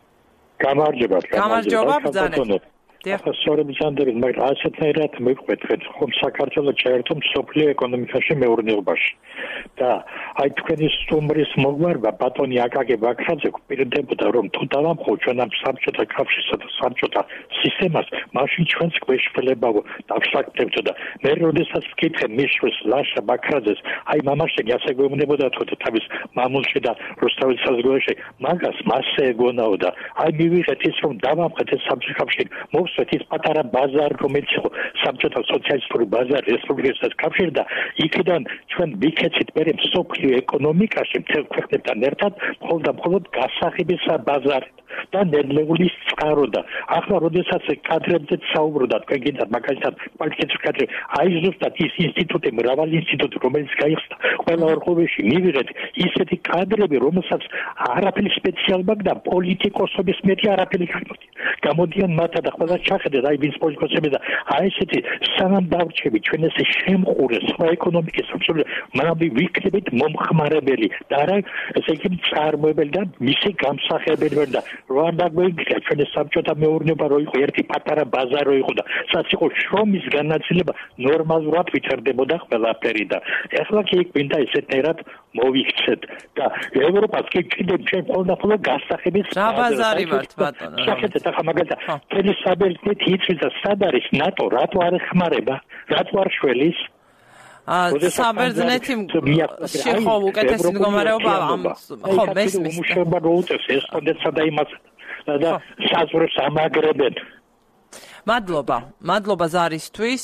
S1: გამარჯობა, ბრძანეთ.
S5: ახლა სწორედ მისამდები, მაგრამ ასეთნაირად მიყვეთ, ხომ საქართველოს ჩაერთო მსოფლიო ეკონომიკაში მეურნეობაში. და აი თქვენი სტუმრის მოგვარება ბატონი აკაკი ბაქრაძე გვპირდებოდა, რომ თუ დავამხო ჩვენ ამ საბჭოთა კავშირსა და საბჭოთა სისტემას, მაშინ ჩვენს გვეშველება დავსაკეთებდო და მე როდესაც ვკითხე მისვეს ლაშა ბაქრაძეს, აი მამაშენი ასე გვეუბნებოდა თუ თავის მამულში და რუსთავის საზღვარში, მაგას მასე ეგონაო და აი მივიღეთ ის რომ დავამხეთ ეს საბჭოთა კავშირი ის პატარა ბაზარი, რომელიც იყო საბჭოთა სოციალისტური ბაზარი რესპუბლიკის კავშირი და იქიდან ჩვენ ვიქეცით მერე მსოფლიო ეკონომიკაში მთელ ქვეყნებთან ერთად მხოლოდ გასაღების ბაზარი და ნედლეული წყარო და ახლა როდესაც კადრებზე საუბრობდა თქვენ გინდათ მაგალითად კვალიფიკაციის კადრები აი ზუსტად ის ინსტიტუტი მრავალი ინსტიტუტი რომელიც გაიხსნა ყველა ორხოვეში მივიღეთ ისეთი კადრები რომელსაც არაფერი სპეციალობა და პოლიტიკოსების მეტი არაფერი გაქვს გამოდიან მათთან და ყველა ჩახედეთ აი ვინც პოლიტიკოსები და აი ესეთი სანამ დავრჩები ჩვენ ესე შემყურე სხვა ეკონომიკის სამშობლო მანამდე ვიქნებით მომხმარებელი და არა ესე იგი წარმოებელი და მისი გამსახიებელი და რო არ დაგვეიგია ჩვენი საბჭოთა მეურნეობა რო იყო ერთი პატარა ბაზარი რო იყო და სადაც იყო შრომის განაწილება ნორმალურად ვითარდებოდა ყველაფერი და ეხლა კი გვინდა ესეთნაირად მოვიქცეთ და ევროპას კი კიდევ ჩვენ ხოლმე გასახების
S1: რა ბაზარი ვართ ბატონო
S5: შეხეთეთ ახლა მაგალითად თელი საბერძნეთი იცის და სად არის ნატო რატო არ ეხმარება რატო არ შველის
S1: საბერძნეთი ხო უკეთესი მდგომარეობა ამ ხო მესმის
S5: უმუშევრობა რო უწევს ესპონდენტსა და იმას და საზღვრებს ამაგრებენ
S1: მადლობა ზარისთვის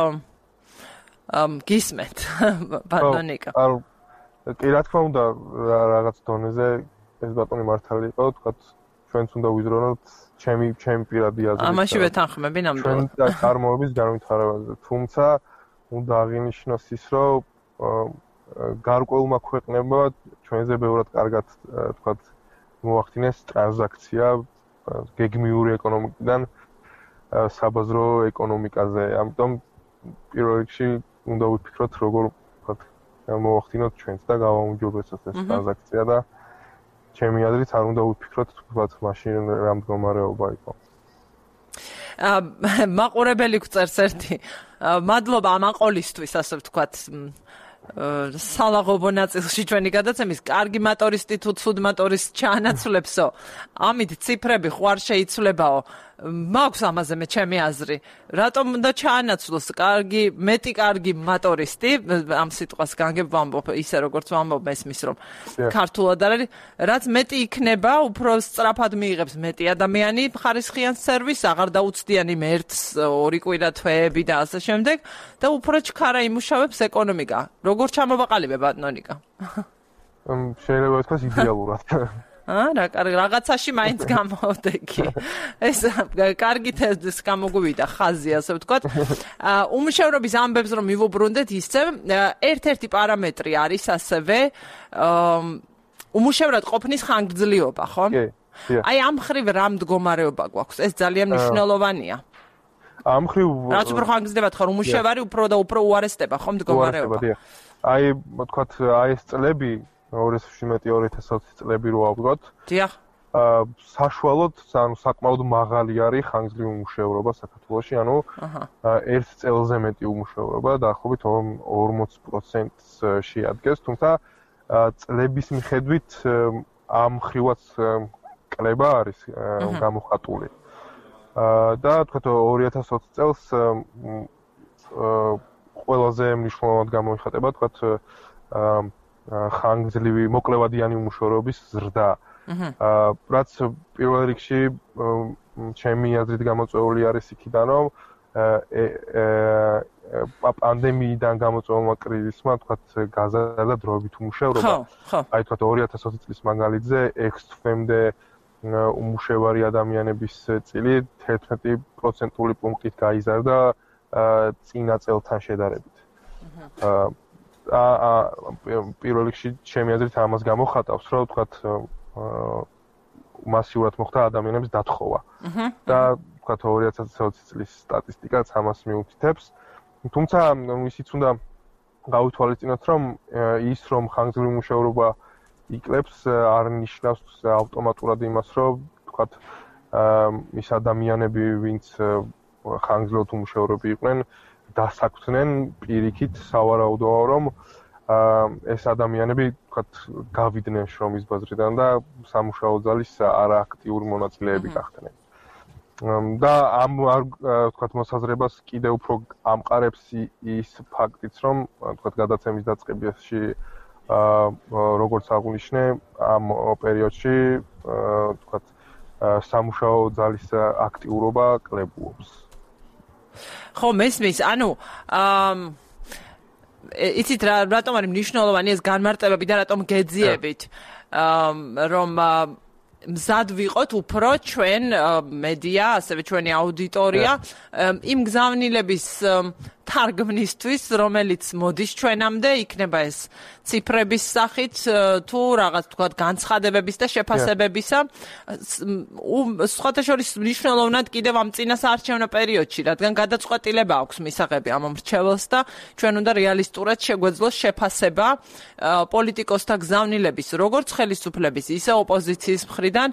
S1: გისმენთ ბატონიკა
S2: კი რა თქმა უნდა რაღაც დონეზე ეს ბატონი მართალი იყო თქვა ჩვენც უნდა ვიზრუნოთ ჩემი პირადი აზრით
S1: ამაში ვეთანხმები ნამდვილად
S2: ჩვენ და წარმოების განვითარებაზე თუმცა უნდა აღინიშნოს ის რომ გარკვეულმა ქვეყნებმა ჩვენზე ბევრად კარგად თქვა მოახდინეს ტრანზაქცია გეგმიური ეკონომიკიდან საბაზრო ეკონომიკაზე ამიტომ პირველ რიგში უნდა ვიფიქროთ როგორ თქვა მოახდინოთ ჩვენც და გავაუმჯობესოთ ეს ტრანზაქცია და ჩემი აზრით არ უნდა ვიფიქროთ თქვა მაშინ რა მდგომარეობა იყო
S1: მაყურებელი გწერს ერთი მადლობა ამ აყოლისთვის ასე ვთქვათ სალაღობო ნაწილში ჩვენი გადაცემის კარგი მატორისტი თუ ცუდ მატორისტს ჩაანაცვლებსო ამით ციფრები ხო არ შეიცვლებაო მაქვს ამაზე მე ჩემი აზრი რატომ უნდა ჩაანაცვლოს მეტი კარგი მატორისტი ამ სიტყვას განგებ ვამბობ ისე როგორც ვამბობ მესმის რომ ქართულად არ არის რაც მეტი იქნება უფრო სწრაფად მიიღებს მეტი ადამიანი ხარისხიან სერვისს აღარ დაუცდიან იმ ერთს ორი კვირა თვეები და ასე შემდეგ და უფრო ჩქარა იმუშავებს ეკონომიკა როგორ ჩამოვაყალიბე ბატონიკა
S2: შეიძლება ითქვას იდეალურად
S1: რაღაცაში მაინც გამოვდექი. ეს კარგი თეზის გამოგვივიდა ხაზი, ასე ვთქვათ. უმუშევრობის ამბებს რომ მივუბრუნდეთ ისევ, ერთ-ერთი პარამეტრი არის ასევე უმუშევრად ყოფნის ხანგრძლივობა, ხო? აი ამ ხრივ რა მდგომარეობა გვაქვს? ეს ძალიან მნიშვნელოვანია.
S2: ამ ხრივ
S1: რაც უფრო ხანგრძლივად ხარ უმუშევარი, უფრო და უფრო უარესდება, ხო მდგომარეობა?
S2: აი, ვთქვათ, აი ეს წლები 2017-2020 წლები რო ავდგოთ.
S1: დიახ.
S2: საშუალოდ, ანუ საკმაოდ მაღალი არის ხანგრძლივი უმუშევრობა საქართველოში, ანუ ერთ წელზე მეტი უმუშევრობა, დაახლოებით 40%-ს შეადგენს, თუმცა წლების მიხედვით ამ ხრივაც კლება არის გამოხატული. და თქვათ 2020 წელს ყველაზე მნიშვნელოვნად გამოიხატება თქვათ ხანგრძლივი მოკლევადიანი უმუშევრობის ზრდა. რაც პირველ რიგში ჩემი აზრით გამოწვეული არის იქიდან, რომ პანდემიიდან გამოწვეულმა კრიზისმა თქვათ გაზარდა დროებით უმუშევრობა. აი თქვათ 2020 წლის მაგალითზე 6 თვემდე უმუშევარი ადამიანების წილი 11% პუნქტით გაიზარდა წინა წელთან შედარებით. პირველ რიგში ჩემი აზრით ამას გამოხატავს, რომ თქვათ მასიურად მოხდა ადამიანების დათხოვა. და თქვათ 2020 წლის სტატისტიკაც ამას მიუთითებს. თუმცა ისიც უნდა გავითვალისწინოთ, რომ ის რომ ხანგრძლივი უმუშევრობა იკლებს არ ნიშნავს ავტომატურად იმას, რომ თქვათ ის ადამიანები, ვინც ხანგრძლივად უმუშევრები იყვნენ, დასაქმდნენ პირიქით სავარაუდოა, რომ ეს ადამიანები თქვათ გავიდნენ შრომის ბაზრიდან და სამუშაო ძალის არააქტიური მონაწილეები გახდნენ. და ამ თქვათ მოსაზრებას კიდევ უფრო ამყარებს ის ფაქტიც, რომ თქვათ გადაცემის დაწყებაში როგორც აღვნიშნე, ამ პერიოდში თქვათ სამუშაო ძალის აქტიურობა კლებულობს.
S1: ხო, მესმის, ანუ იცით რატომ არის მნიშვნელოვანი ეს განმარტებები და რატომ გეძიებით, რომ მზად ვიყოთ უფრო ჩვენ მედია, ასევე ჩვენი აუდიტორია იმ გზავნილების თარგმნისთვის, რომელიც მოდის ჩვენამდე, იქნება ეს ციფრების სახით თუ რაღაც თქვათ განცხადებების და შეფასებებისა. სხვათა შორის მნიშვნელოვნად კიდევ ამ წინასაარჩევნო პერიოდში, რადგან გადაწყვეტილება აქვს მისაღები ამ მრჩეველს და ჩვენ უნდა რეალისტურად შეგვეძლოს შეფასება პოლიტიკოსთა გზავნილების, როგორც ხელისუფლების, ისე ოპოზიციის მხრიდან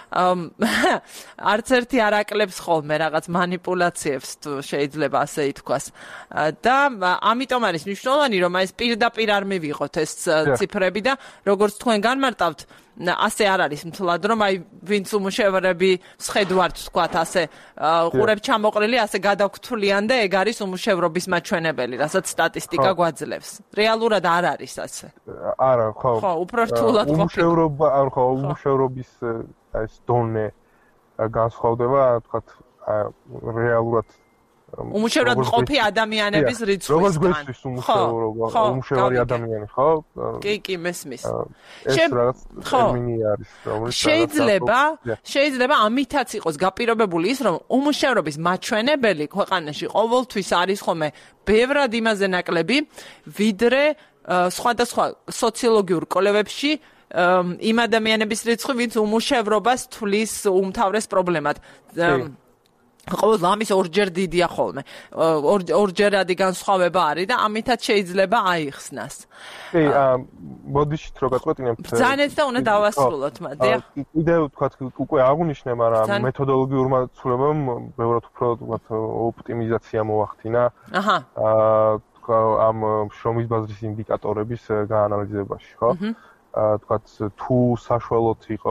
S1: არც ერთი არ აკლებს ხოლმე რაღაც манипуляციებს თუ შეიძლება ასე ითქვას. და ამიტომ არის მნიშვნელოვანი რომ ეს პირდაპირ არ მივიღოთ ეს ციფრები და როგორც თქვენ განმარტავთ ასე არ არის მთლად რომ აი ვინც უმუშევრები შეხედვართ თქვათ ასე ყურებ ჩამოყრილი ასე გადაგთვლიან და ეგ არის უმუშევრობის მაჩვენებელი რასაც სტატისტიკა გვაძლევს რეალურად არ არის ასე
S2: არა ხო
S1: ხო უფრო რთულად
S2: უმუშევრობა ხო უმუშევრობის ეს დონე განსხვავდება თქვათ რეალურად
S1: უმუშევრად მყოფი ადამიანების რიცხვისგან.
S2: როგორც გვესვის უმუშევრობა, უმუშევარი ადამიანი, ხო?
S1: კი, მესმის.
S2: ეს რაღაც ტერმინი არის, რომელიც
S1: შეიძლება ამითაც იყოს გაპირობებული ის, რომ უმუშევრობის მაჩვენებელი ქვეყანაში ყოველთვის არის ხოლმე ბევრად იმაზე ნაკლები, ვიდრე სხვადასხვა სოციოლოგიურ კვლევებში იმ ადამიანების რიცხვი, ვინც უმუშევრობას თვლის უმთავრეს პრობლემად. ყოველ ამის ორჯერ დიდია ხოლმე. ორჯერადი განსხვავება არის და ამითაც შეიძლება აიხსნას.
S2: კი, მოდიშით რო გაწყვეტინებთ.
S1: ბრძანეთ და უნდა დავასრულოთ, მადია.
S2: კიდევ თქვათ უკვე აღვნიშნე, მაგრამ მეთოდოლოგიურმა ცვლილებამ ბევრად უფრო თქვათ ოპტიმიზაცია მოახდინა. აჰა. ამ შრომის ბაზრის ინდიკატორების გაანალიზებაში, ხო? თქვათ თუ საშუალოდ იყო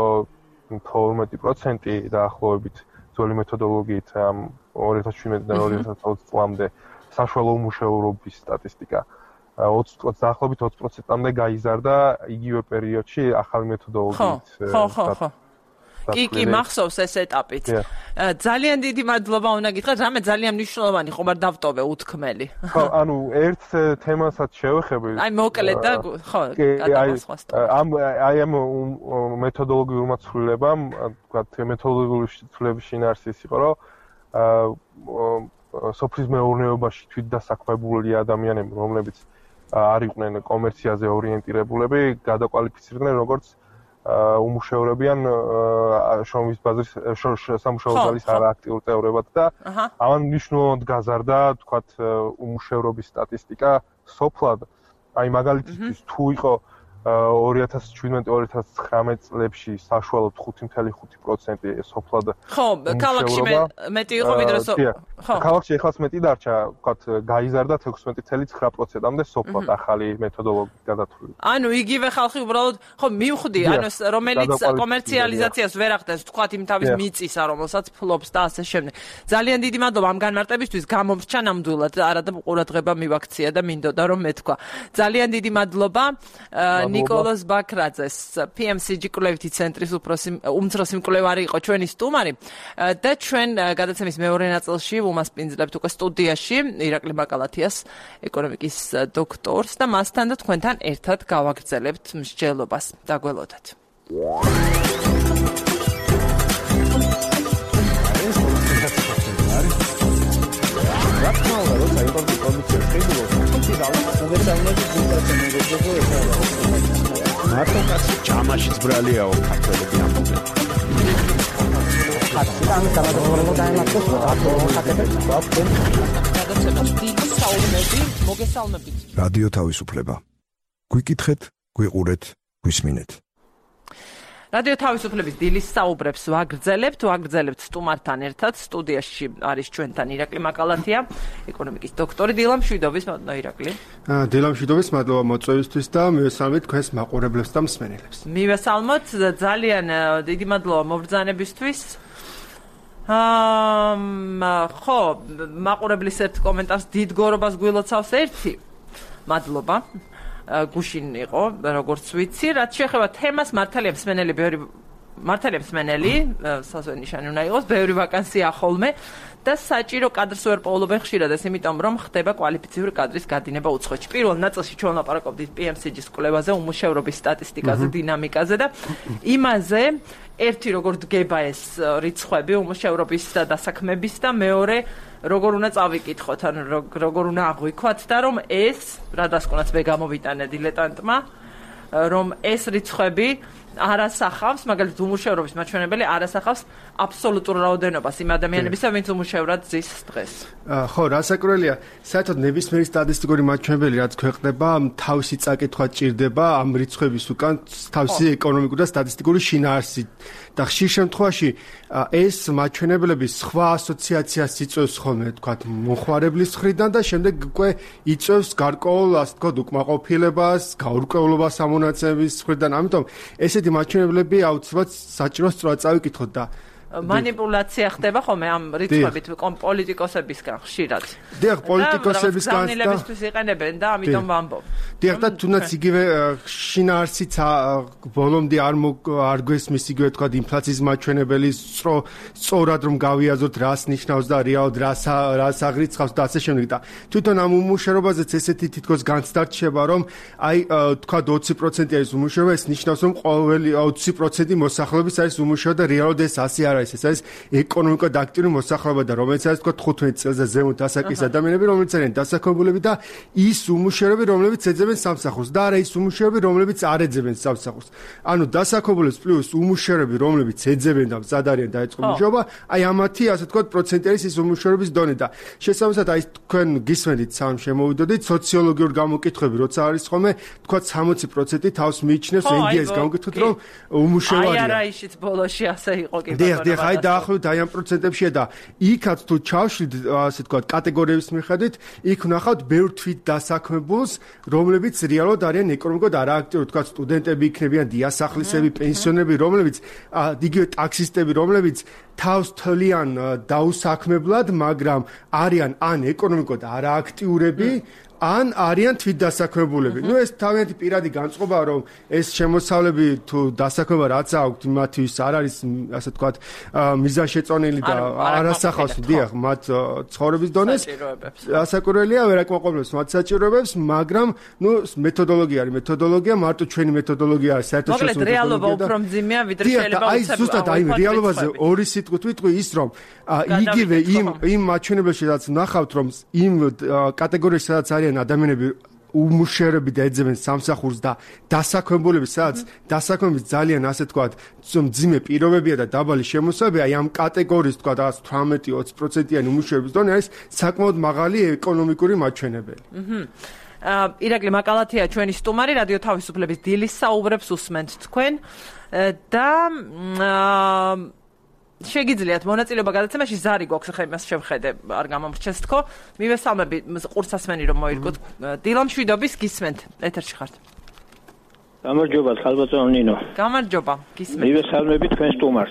S2: 12% დაახლოებით ძველი მეთოდოლოგიით 2017-დან 2020 წლამდე საშუალო უმუშევრობის სტატისტიკა 20 დაახლოებით 20%-მდე გაიზარდა იგივე პერიოდში ახალი მეთოდოლოგიით.
S1: ხო. კი, მახსოვს ეს ეტაპით. ძალიან დიდი მადლობა უნდა გითხრათ, რამე ძალიან მნიშვნელოვანი ხომ არ დავტოვე უთქმელი.
S2: ხო, ანუ ერთ თემასაც შევეხები.
S1: აი მოკლედ და ხო, გადავასხვას.
S2: ამ მეთოდოლოგიურმა ცვლილებამ, თქვათ, მეთოდოლოგიური ცვლილების შინაარსის იყო, რომ სოფლის მეურნეობაში თვითდასაქმებული ადამიანები, რომლებიც არ იყვნენ კომერციაზე ორიენტირებულები, გადაკვალიფიცირდნენ როგორც უმუშევრებიან შრომის ბაზრის სამუშაო ძალის არააქტიურ წევრებად და ამან მნიშვნელოვნად გაზარდა თქვათ უმუშევრობის სტატისტიკა სოფლად. აი მაგალითისთვის თუ იყო 2017-2019 წლებში საშუალოდ 5.5% სოფლად.
S1: ხო, ქალაქში მეტი იყო ვიდრე
S2: ხო. ქალაქში ეხლაც მეტი დარჩა, ვთქვათ, გაიზარდა 16.9%-მდე სოფლად ახალი მეთოდოლოგიით გადათვლილი.
S1: ანუ იგივე ხალხი უბრალოდ ხო მივხვდი, ანუ რომელიც კომერციალიზაციას ვერ ახდენს, ვთქვათ, იმ თავის მიწისა, რომელსაც ფლობს და ასე შემდეგ. ძალიან დიდი მადლობა ამ განმარტებისთვის, გამომრჩა ნამდვილად, არადა ყურადღება მივაქცია და მინდოდა რომ მეთქვა. ძალიან დიდი მადლობა. ნიკოლოზ ბაქრაძეს PMCG კვლევითი ცენტრის უმცროსი მკვლევარი იყო ჩვენი სტუმარი და ჩვენ გადაცემის მეორე ნაწილში ვუმასპინძლებთ უკვე სტუდიაში ირაკლი მაკალათიას ეკონომიკის დოქტორს და მასთან და თქვენთან ერთად გავაგრძელებთ მსჯელობას. დაგველოდათ.
S6: მარტო კაცი ჯამაშიც ბრალიაო ქართველები ამბობენ. რადიო თავისუფლება. გვიკითხეთ, გვიყურეთ, გვისმინეთ.
S1: რადიო თავისუფლების დილის საუბრებს ვაგრძელებთ სტუმართან ერთად. სტუდიაში არის ჩვენთან ირაკლი მაკალათია, ეკონომიკის დოქტორი. დილამშვიდობის, მადლობა ირაკლი.
S7: დილამშვიდობის, მადლობა მოწვევისთვის და მივესალმეთ თქვენს მაყურებლებს და მსმენელებს.
S1: მივესალმოთ, ძალიან დიდი მადლობა მობრძანებისთვის. ხო, მაყურებლის ერთ კომენტარს დიდ გორობას გვილოცავს ერთი. მადლობა. გუშინ იყო, როგორც ვიცი, რაც შეეხება თემას მართალია მსმენელი, საზღვარი ნიშანი უნდა იყოს, ბევრი ვაკანსია ხოლმე და საჭირო კადრს ვერ პოულობენ ხშირად, ეს იმიტომ რომ ხდება კვალიფიციური კადრის გადინება უცხოეთში. პირველ ნაწილში ჩვენ ვლაპარაკობდით PMCG-ის კვლევაზე, უმუშევრობის სტატისტიკაზე, დინამიკაზე და იმაზე, ერთი როგორ დგება ეს რიცხვები უმუშევრობის და დასაქმების და მეორე როგორ უნდა წავიკითხოთ, ანუ როგორ უნდა აღვიქვათ და რომ ეს, რა დასკვნაც მე გამოვიტანე დილეტანტმა, რომ ეს რიცხვები არასახავს, მაგალითად უმუშევრობის მაჩვენებელი არასახავს აბსოლუტურ რაოდენობას იმ ადამიანებისა, ვინც უმუშევრად ზის დღეს.
S7: ხო, რასაკვირველია, საერთოდ ნებისმიერი სტატისტიკური მაჩვენებელი რაც ქვეყნება, თავისი წაკითხვა ჭირდება ამ რიცხვების უკან თავისი ეკონომიკური და სტატისტიკური შინაარსი. და ხშირ შემთხვევაში ეს მაჩვენებლები სხვა ასოციაციას იწვევს ხოლმე, თქვათ, მოხმარებლის მხრიდან და შემდეგ უკვე იწვევს გარკვეულ, ასე ვთქვათ, უკმაყოფილებას, გაურკვევლობას ამონაცემების მხრიდან. ამიტომ ესეთი მაჩვენებლები აუცილებლად საჭიროა სწორად წავიკითხოთ და
S1: манипуляция ხდება ხოლმე ამ რიცხვებით პოლიტიკოსებისგან ხშირად.
S7: დიახ, პოლიტიკოსებისგან და
S1: ნებისთვის იყენებენ და ამიტომ ვამბობ.
S7: დიახ, და თუნდაც იგივე შინაარსიც ბოლომდე არ გვესმის იგივე თქვა ინფლაციის მაჩვენებელი სწორად რომ გავიაზროთ რას ნიშნავს და რეალურად რას აღრიცხავს და ასე შემდეგ და თვითონ ამ უმუშევრობაზეც ესეთი თითქოს განცდა რჩება რომ აი თქვა 20% არის უმუშევრობა, ეს ნიშნავს რომ ყოველი 20% მოსახლეობის არის უმუშევრობა და რეალურად ეს ასე არ ეს არის ეკონომიკურად აქტიური მოსახლეობა და რომელიც არის თქვა 15 წელზე ზემოთ ასაკის ადამიანები, რომლებიც არიან დასაქმებულები და ის უმუშევრები, რომლებიც ეძებენ სამსახურს და არა ის უმუშევრები, რომლებიც არ ეძებენ სამსახურს. ანუ დასაქმებულებს პლუს უმუშევრები, რომლებიც ეძებენ და მზად არიან დაეწყო მუშაობა, აი ამათი ასე თქვა პროცენტი არის ის უმუშევრობის დონე და შესაბამისად აი თქვენ გისმენთ სამ შემოვიდოდით სოციოლოგიურ გამოკითხვები, როცა არის ხოლმე თქვა 60% თავს მიიჩნევს NDS გამოკითხოთ რომ უმუშევრია.
S1: აი არა ისიც ბოლოში ასე იყო კი
S7: დიახ, აი დაახლოებით აი ამ პროცენტებშია და იქაც თუ ჩავშლით ასე თქვა კატეგორიების მიხედვით, იქ ვნახავთ ბევრ თვით დასაქმებულს, რომლებიც რეალურად არიან ეკონომიკურად არააქტიური, თქვა სტუდენტები იქნებიან, დიასახლისები, პენსიონერები, რომლებიც იგივე ტაქსისტები, რომლებიც თავს თლიან დაუსაქმებლად, მაგრამ არიან ან ეკონომიკურად არააქტიურები, ან არიან თვითდასაქმებულები. ნუ ეს თავიანთი პირადი განწყობაა, რომ ეს შემოსავლები თუ დასაქმება რაც აქვთ, მათთვის არ არის, ასე ვთქვათ, მიზანშეწონილი და არასახავს, დიახ, მათ ცხოვრების დონეს. ასაკურველია, ვერ აკმაყოფილებს მათ საჭიროებებს, მაგრამ ნუ მეთოდოლოგია არის, მეთოდოლოგია, მარტო ჩვენი მეთოდოლოგია არის, საერთოდ
S1: მოკლედ რეალობა უფრო მძიმეა, ვიდრე შეიძლება
S7: აი ზუსტად აი რეალობაზე ორი სიტყვით ვიტყვი ის, რომ იგივე იმ მაჩვენებელში რაც ვნახავთ, რომ იმ კატეგორიაში სადაც არის ადამიანები უმუშევრები და ეძებენ სამსახურს და დასაქმებულები, სადაც დასაქმების ძალიან ასე თქვათ მძიმე პირობებია და დაბალი შემოსავლებია, აი ამ კატეგორიის თქვათ 18-20%-იანი უმუშევრობის დონე არის საკმაოდ მაღალი ეკონომიკური მაჩვენებელი.
S1: ირაკლი მაკალათია ჩვენი სტუმარი, რადიო თავისუფლების დილის საუბრებს უსმენთ თქვენ და შეგიძლიათ მონაწილეობა გადაცემაში ზარი გვაქვს ხა იმას შევხედე არ გამომრჩეს თქო მივესალმები ყურსასმენი რომ მოირგოთ დილამ შვიდობის გისმენთ ეთერში ხართ
S5: გამარჯობა ხალბატონო ნინო
S1: გამარჯობა გისმენთ
S5: მივესალმები თქვენ სტუმარს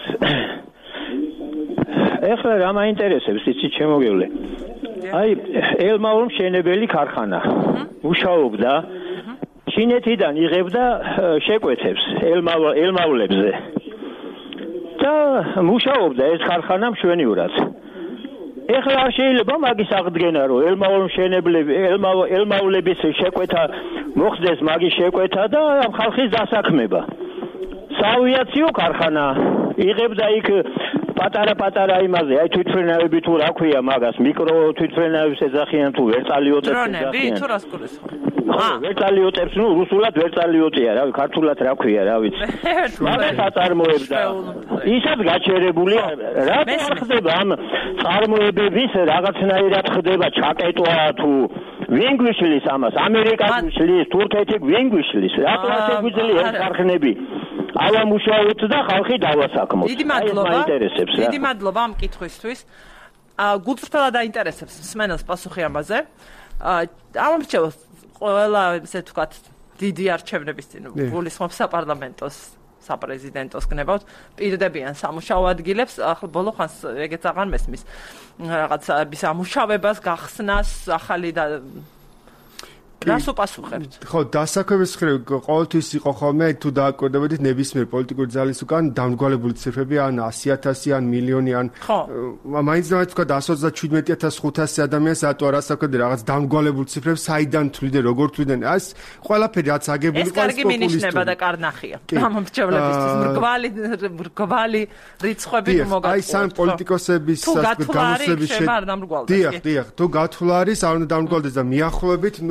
S5: ეხლა რა მაინტერესებს იცით შემოგევლე აი ელმაურ მშენებელი ქარხანა მუშაობდა ჩინეთიდან იღებდა შეკვეთებს ელმაულებზე და მუშაობდა ეს ქარხანა მშვენივრად. ეხლა არ შეიძლება მაგის აღდგენა, რომ ელმაულების შეკვეთა მოხდეს მაგის შეკვეთა და ამ ხალხის დასაქმება. საავიაციო ქარხანა იღებდა იქ პატარა იმაზე, აი თვითმფრინავები თუ რა ქვია მაგას, მიკრო თვითმფრინავებს ეძახიან თუ ვერტალიოტებს
S1: ეძახიან. დრონები თუ რას გულისხმობ?
S5: ვერტალიოტებს, ნუ რუსულად ვერტალიოტია, რა ვიცი, ქართულად რა ქვია, რა ვიცი. მაგას აწარმოებდა. ისაც გაჩერებული, რა ხდება ამ წარმოებების რაღაცნაირად ხდება ჩაკეტვა თუ ვინ გვიშლის ამას, ამერიკა გვიშლის, თურქეთი ვინ გვიშლის, რატო ასე გვიძლია ეს ქარხნები? ავამუშაოთ და ხალხი დავასაქმოთ.
S1: დიდი მადლობა ამ კითხვისთვის. გულწრფელად დაინტერესებს მსმენელს პასუხი ამაზე. ამორჩევს ყველა ესე ვთქვათ დიდი არჩევნების წინ გულისხმობს საპარლამენტოს საპრეზიდენტოს გნებავთ პირდებიან სამუშაო ადგილებს ახლა ბოლო ხანს ეგეც აღარ მესმის რაღაც ამუშავებას გახსნას ახალი და რას უპასუხებთ?
S7: ხო, დასაქმების მხრივ ყოველთვის იყო ხოლმე თუ დააკვირდებოდით ნებისმიერ პოლიტიკური ძალის უკან დამდგვალებული ციფრები ან 100,000 ან მილიონი ან მაინც თქვა 127,500 ადამიანს ატო არასაქმედი რაღაც დამდგვალებული ციფრებს საიდან თვლიდე როგორ თვლიდენ ეს ყველაფერი რაც აგებული
S1: ყავს პოპულისტური. ეს კარგი მინიშნება და კარნახია. გამომრჩევლებისთვის მრგვალი რიცხვები მოგაწყობთ.
S7: აი სამ პოლიტიკოსების განსხვავების
S1: შეფარდამრგვალდეს.
S7: დიახ, თუ გათვლა არის არ უნდა დამრგვალდეს და მიახლოებით, ნუ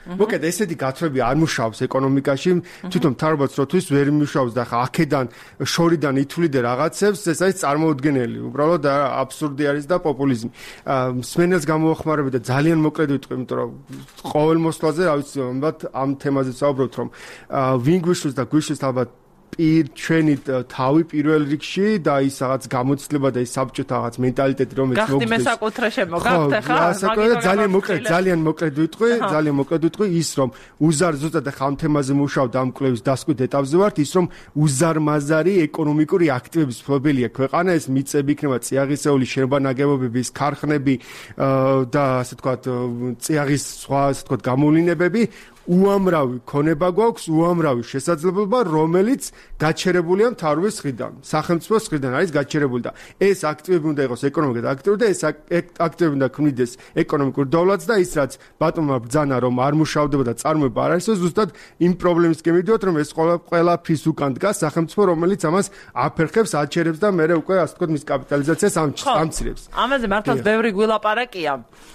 S7: მოკეთ ესეთი გათხრები არ მუშაობს ეკონომიკაში, თვითონ მთავრობაც როთვის ვერ მუშაობს და ხა აქედან შორიდან ითვლიდა რაღაცებს, ეს არის წარმოუდგენელი, უბრალოდ აბსურდი არის და პოპულიზმი. მსმენელს გამოახმარები და ძალიან მოკლედ ვიტყვი, იმიტომ რომ ყოველ მოსვლაზე, რა ვიცი, ამ თემაზე ვსაუბრობთ, რომ ვინ გვიშვის და გვიშვის ალბათ ჩვენი თავი პირველ რიგში და ის რაღაც გამოცდილება და ის საბჭოთა რაღაც მენტალიტეტი რომელიც
S1: მოგდის. გახდი მესაკუთრე შემოგახდა ხა?
S7: ძალიან მოკლედ ვიტყვი, ის რომ ზუსტად ხა ამ თემაზე მუშაობ და ამ კვლევის დასკვით ეტაპზე ვართ, ის რომ უზარმაზარი ეკონომიკური აქტივების მფლობელია ქვეყანა, ეს მიწები იქნება წიაღისეული შენობა-ნაგებობების ქარხნები და ასე ვთქვათ წიაღის სხვა ასე ვთქვათ გამოვლინებები უამრავი ქონება გვაქვს, უამრავი შესაძლებლობა, რომელიც გაჩერებულია მთავრობის მხრიდან, სახელმწიფოს მხრიდან არის გაჩერებული და ეს აქტივები უნდა იყოს ეკონომიკად აქტიური და ეს აქტივები უნდა ქმნიდეს ეკონომიკურ დოვლადს და ის რაც ბატონმა ბრძანა რომ არ მუშავდება და წარმოება არ არის, ზუსტად იმ პრობლემის გემიდიოთ რომ ეს ყველაფრის უკან დგას სახელმწიფო, რომელიც ამას აფერხებს, აჩერებს და მეორე უკვე ასე ვთქვათ მის კაპიტალიზაციას ამცირებს.
S1: ამაზე მართლაც ბევრი გვილაპარაკია.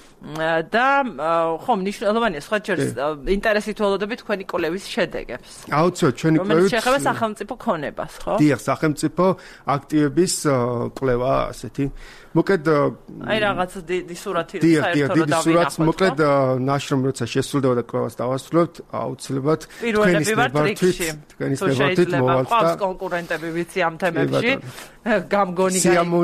S1: და ხომ მნიშვნელოვანია სხვა ჯერს ინტერესით ველოდები თქვენი კვლევის შედეგებს.
S7: აუცილებლად ჩვენი კვლევით
S1: შეეხება სახელმწიფო ქონებას, ხო?
S7: დიახ, სახელმწიფო აქტივების კვლევა ასეთი. მოკლედ
S1: აი რაღაც დიდი სურათი
S7: საერთოდ დავინახოთ. მოკლედ ნაშრომ როცა შესრულდება და კვლევას დავასრულებთ, აუცილებლად
S1: თქვენი ნებართვით
S7: მოვალთ და
S1: კონკურენტები ვიცი ამ თემებში გამგონი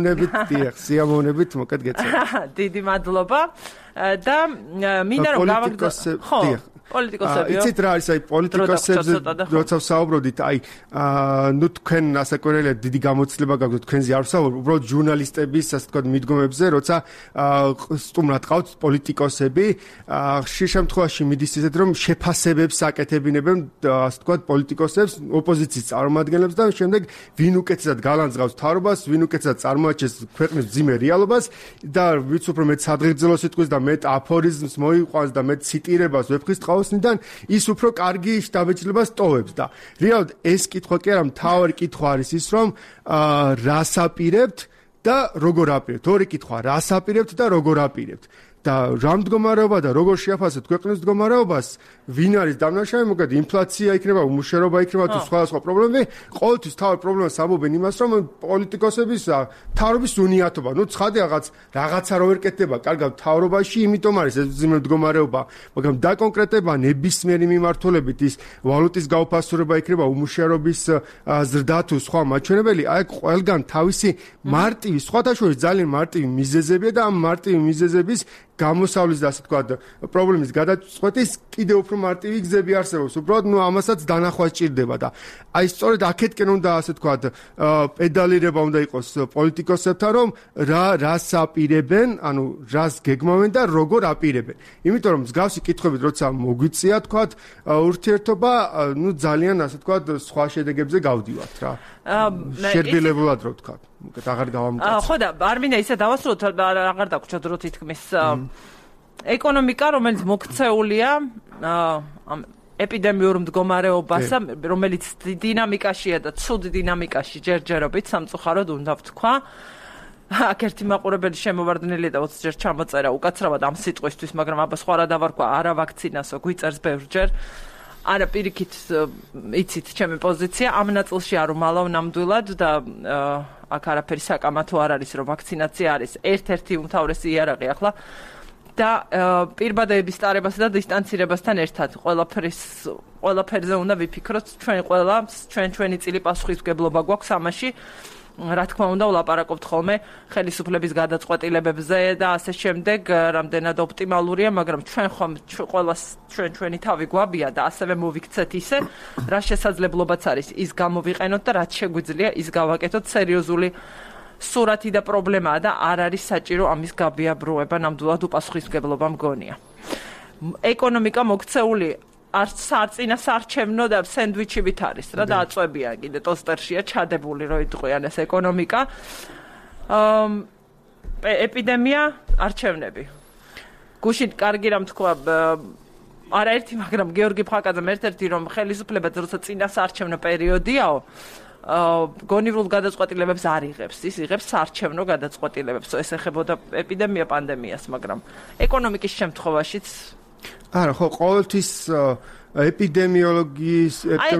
S7: სიამოვნებით მოკლედ გეცემ.
S1: დიდი მადლობა. და მინდა რომ გავაგზავნო ხო პოლიტიკოსებიო
S7: იცით რა არის აი პოლიტიკოსებზე როცა ვსაუბრობდით აი ნუ თქვენ ასაკურელია დიდი გამოცდილება გაქვთ თქვენზე არ ვსაუბრობ უბრალოდ ჟურნალისტების ასე ვთქვათ მიდგომებზე როცა სტუმრად ყავთ პოლიტიკოსები ხშირ შემთხვევაში მიდის ისეთ რომ შეფასებებს აკეთებინებენ ასე ვთქვათ პოლიტიკოსებს ოპოზიციის წარმომადგენლებს და შემდეგ ვინ უკეთესად გალანძღავს მთავრობას ვინ უკეთესად წარმოაჩენს ქვეყნის ძიმე რეალობას და ვიც უფრო მეტ სადღეგრძელო სიტყვის და მეტ აფორიზმს მოიყვანს და მეტ ციტირებას ვეფხის ყავსნიდან ის უფრო კარგი შტაბეჭდილებას ტოვებს და რეალურად ეს კითხვა კი არა მთავარი კითხვა არის ის რომ რას აპირებთ და როგორ აპირებთ ორი კითხვა რას აპირებთ და როგორ აპირებთ და რა მდგომარეობა და როგორ შეაფასებთ ქვეყნის მდგომარეობას ვინ არის დამნაშავე მოკლედ ინფლაცია იქნება უმუშევრობა იქნება თუ სხვა პრობლემები ყოველთვის თავი პრობლემას ამობენ იმას რომ პოლიტიკოსების თავრობის უნიათობა ნუ ცხადია რაღაცა რო ვერ კეთდება კარგად თავრობაში იმიტომ არის ეს მდგომარეობა მაგრამ დაკონკრეტება ნებისმიერი მიმართულებით ის ვალუტის გაუფასურება იქნება უმუშევრობის ზრდა თუ სხვა მაჩვენებელი აი ყველგან თავისი მარტივი სხვათა შორის ძალიან მარტივი მიზეზებია და ამ მარტივი მიზეზების გამოსავლის და ასე ვთქვათ პრობლემის გადაწყვეტის კიდევ უფრო მარტივი გზები არსებობს. უბრალოდ ნუ ამასაც დანახვა სჭირდება და აი სწორედ აქეთკენ უნდა ასე ვთქვათ პედალირება უნდა იყოს პოლიტიკოსებთან რომ რას აპირებენ, ანუ რას გეგმავენ და როგორ აპირებენ. იმიტომ რომ მსგავსი კითხვებით როცა მოგვიწია ვთქვათ ურთიერთობა ნუ ძალიან ასე ვთქვათ სხვა შედეგებზე გავდივართ რა. შერბილებულად რო ვთქვათ. მოკეთ აღარ გავამტაცებ.
S1: ხო და არ მინდა ისე დავასრულოთ აღარ დაგვრჩათ რო თითქმის ეკონომიკა რომელიც მოქცეულია ამ ეპიდემიურ მდგომარეობასა რომელიც დინამიკაშია და ცუდ დინამიკაში ჯერჯერობით სამწუხაროდ უნდა ვთქვა აქ ერთი მაყურებელი შემოვარდნილია და 20 ჯერ ჩამოწერა უკაცრავად ამ სიტყვისთვის მაგრამ აბა სხვა რა დავარქვა არა ვაქცინასო გვიწერს ბევრჯერ არა პირიქით იცით ჩემი პოზიცია ამ ნაწილში არ უმალავ ნამდვილად და აქ არაფერი საკამათო არ არის რომ ვაქცინაცია არის ერთ-ერთი უმთავრესი იარაღი ახლა და პირბადეების ტარებასა და დისტანცირებასთან ერთად ყველაფერზე უნდა ვიფიქროთ ჩვენი წილი პასუხისმგებლობა გვაქვს ამაში რა თქმა უნდა ვლაპარაკობთ ხოლმე ხელისუფლების გადაწყვეტილებებზე და ასე შემდეგ რამდენად ოპტიმალურია მაგრამ ჩვენი თავი გვაბია და ასევე მოვიქცეთ ისე რა შესაძლებლობაც არის ის გამოვიყენოთ და რაც შეგვიძლია ის გავაკეთოთ სერიოზული სურათი და პრობლემაა და არ არის საჭირო ამის გაბიაბროება ნამდვილად უპასუხისმგებლობა მგონია ეკონომიკა მოქცეული არც სარწმუნო და სენდვიჩებით არის რა დააწვევია კიდე ტოსტერშია ჩადებული რო იტყვიან ეს ეკონომიკა ეპიდემია არჩევნები გუშინ კარგი რამ თქვა არაერთი მაგრამ გეორგი ფხაკაძემ ერთ-ერთი რომ ხელისუფლება როცა წინა საარჩევნო პერიოდიაო გონივრულ გადაწყვეტილებებს არ იღებს ის იღებს საარჩევნო გადაწყვეტილებებს ეს ეხებოდა ეპიდემია პანდემიას მაგრამ ეკონომიკის შემთხვევაშიც
S7: არა, ხო, ყოველთვის ეპიდემიოლოგიის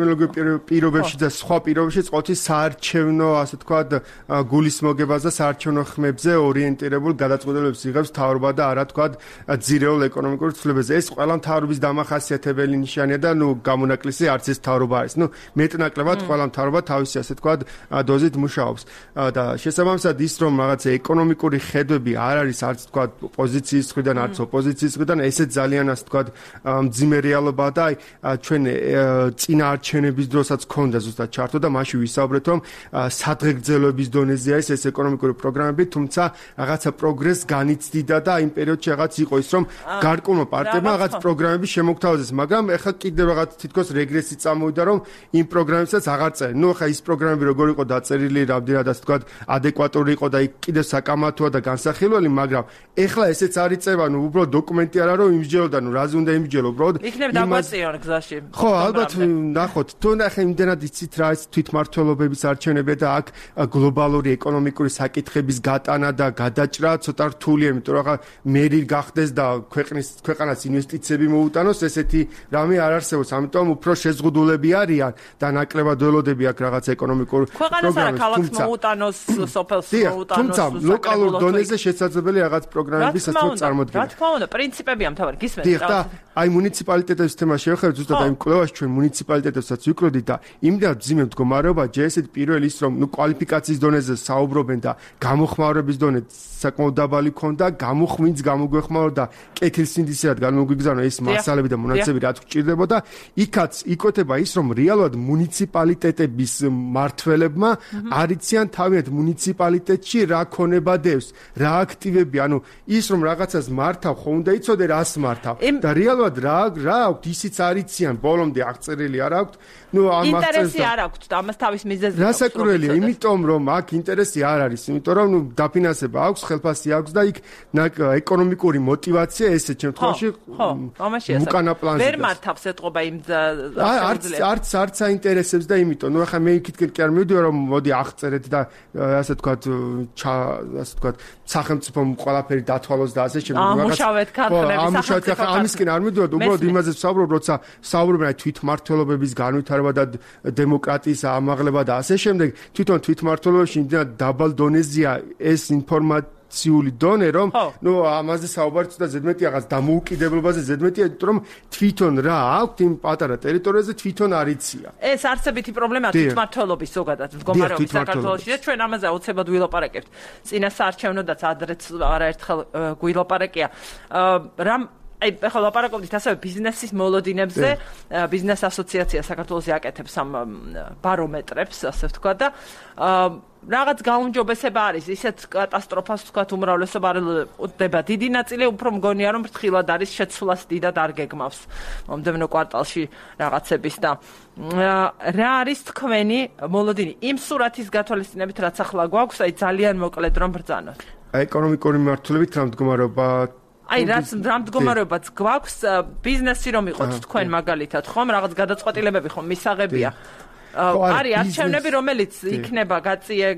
S7: პირობებში და სხვა პირობებში ყოველთვის საარჩევნო, ასე ვთქვათ, გულის მოგებას და საარჩევნო ხმებზე ორიენტირებულ გადაწყვეტილებებს იღებს მთავრობა და არა ვთქვათ ძირეულ ეკონომიკურ ცვლილებებზე. ეს ყველა მთავრობის დამახასიათებელი ნიშანია და გამონაკლისი არც ეს მთავრობა არის. მეტნაკლებად ყველა მთავრობა თავისი, ასე ვთქვათ, დოზით მუშაობს. და შესაბამისად ის რომ რაღაცა ეკონომიკური ხედვები არ არის არც ვთქვათ პოზიციის მხრიდან, არც ოპოზიციის მხრიდან, ესეც ძალიან, ასე ვთქვათ, მძიმე რეალობაა და ჩვენ წინა არჩევნების დროსაც ქონდა ზუსტად ჩართო და მაშინ ვისაუბრეთ რომ სადღეგრძელოების დონეზე არის ეს ეკონომიკური პროგრამები, თუმცა რაღაცა პროგრესს განიცდიდა და იმ პერიოდში რაღაც იყო ის რომ გარკვეულმა პარტიებმა რაღაც პროგრამები შემოგთავაზეს, მაგრამ ეხლა კიდევ რაღაც თითქოს რეგრესი წამოვიდა რომ იმ პროგრამებსაც აღარ წერენ. ეხლა ის პროგრამები როგორ იყო დაწერილი, რამდენად ასე ვთქვათ ადეკვატური იყო და კიდევ საკამათოა და განსახილველი, მაგრამ ეხლა ესეც არ იწება, უბრალოდ დოკუმენტი არა რომ იმსჯელოდა, რაზე უნდა იმსჯელო, უბრალოდ
S1: იქნებ დაგვაწიონ გზაში.
S7: ხო, ალბათ ნახოთ, თუ ნახე იმდენად იცით რა ის თვითმმართველობების არჩევნები და აქ გლობალური ეკონომიკური საკითხების გატანა და გადაჭრა ცოტა რთულია, იმიტომ რომ ახლა მერი გახდეს და ქვეყანას ინვესტიციები მოუტანოს, ესეთი რამე არ არსებობს, ამიტომ უფრო შეზღუდულები არიან და ნაკლებად ველოდები აქ რაღაც ეკონომიკურ
S1: ქვეყანას არა ქალაქს მოუტანოს, სოფელს მოუტანოს,
S7: თუმცა ლოკალურ დონეზე შესაძლებელი რაღაც პროგრამებისაც წარმოდგენა.
S1: რა თქმა უნდა, პრინციპებია მთავარი, გისმენთ.
S7: დიახ, და აი მუნიციპალიტეტების თემა შევეხებთ ზუსტად აი კლევაში ჩვენ მუნიციპალიტეტებსაც ვიკვლევდით და იმდენად მძიმე მდგომარეობა ჯერ ესეთი პირველი ის რომ კვალიფიკაციის დონეზე საუბრობენ და გამოხმაურების დონე საკმაოდ დაბალი ქონდა, გამოხვინც გამოგვეხმაურდა კეთილსინდისად გამოგვიგზავნა ეს მასალები და მონაცემები რაც გვჭირდებოდა, იქაც იკვეთება ის რომ რეალურად მუნიციპალიტეტების მმართველებმა არიციან თავიანთ მუნიციპალიტეტში რა ქონება დევს, რა აქტივები, ანუ ის რომ რაღაცას მართავ, ხო უნდა იცოდე რას მართავ და რეალურად რა აქვთ ისიც არიციან, ბოლომდე აღწერილი არ აქვთ.
S1: ინტერესი არ აქვთ და ამას თავის მიზეზი აქვს.
S7: რასაკვირველია, იმიტომ რომ აქ ინტერესი არ არის, იმიტომ რომ დაფინანსება აქვს, ხელფასი აქვს და იქ ეკონომიკური мотиваცია ესე შემთხვევაში უკანა პლანზე.
S1: ვერ მართავს ეთყობა იმ
S7: არც აინტერესებს და იმიტომ, ახლა მე იქითკენ კი არ მივიდივარ რომ მოდი აღწერეთ და ასე ვთქვათ, სახელმწიფომ ყველაფერი დათვალოს და ასე შემდეგ.
S1: ამუშავეთ ქარხნები,
S7: სახელმწიფო ამისკენ არ მივიდივარ, უბრალოდ იმაზე ვსაუბრობ, როცა საუბრობენ აი თვითმმართველობების განვითარება და დემოკრატიის ამაღლება და ასე შემდეგ, თვითონ თვითმმართველობაში იმდენად დაბალ დონეზეა ეს ინფორმაციული დონე, რომ ამაზე საუბარიც და ზედმეტი რაღაც დამოუკიდებლობაზე ზედმეტია, იმიტომ რომ თვითონ რა აქვს იმ პატარა ტერიტორიაზე თვითონ არიცია.
S1: ეს არცებითი პრობლემაა თვითმმართველობის ზოგადად მდგომარეობის საქართველოში და ჩვენ ამაზე აუცილებლად ვილაპარაკებთ. წინა საარჩევნოდაც ადრეც არაერთხელ გვილაპარაკია. აი, ახლა ლაპარაკობთ ასევე ბიზნესის მოლოდინებზე, ბიზნეს ასოციაცია საქართველოში აკეთებს ამ ბარომეტრებს, ასე ვთქვა და რაღაც გაუმჯობესება არის, ისეთ კატასტროფას ვთქვათ, უმრავლესობა არ ხვდება. დიდი ნაწილი უფრო მგონია რომ ფრთხილად არის შეცვლას დიდად არ გეგმავს მომდევნო კვარტალში რაღაცების და რა არის თქვენი მოლოდინი იმ სურათის გათვალისწინებით, რაც ახლა გვაქვს, აი ძალიან მოკლედ რომ ბრძანოთ.
S7: ეკონომიკური მმართველობით რა მდგომარეობა
S1: აი რაც მდგომარეობაც გვაქვს ბიზნესი რომ იყოთ თქვენ მაგალითად ხომ რაღაც გადაწყვეტილებები ხომ მისაღებია არის არჩევნები რომელიც იქნება გაწიე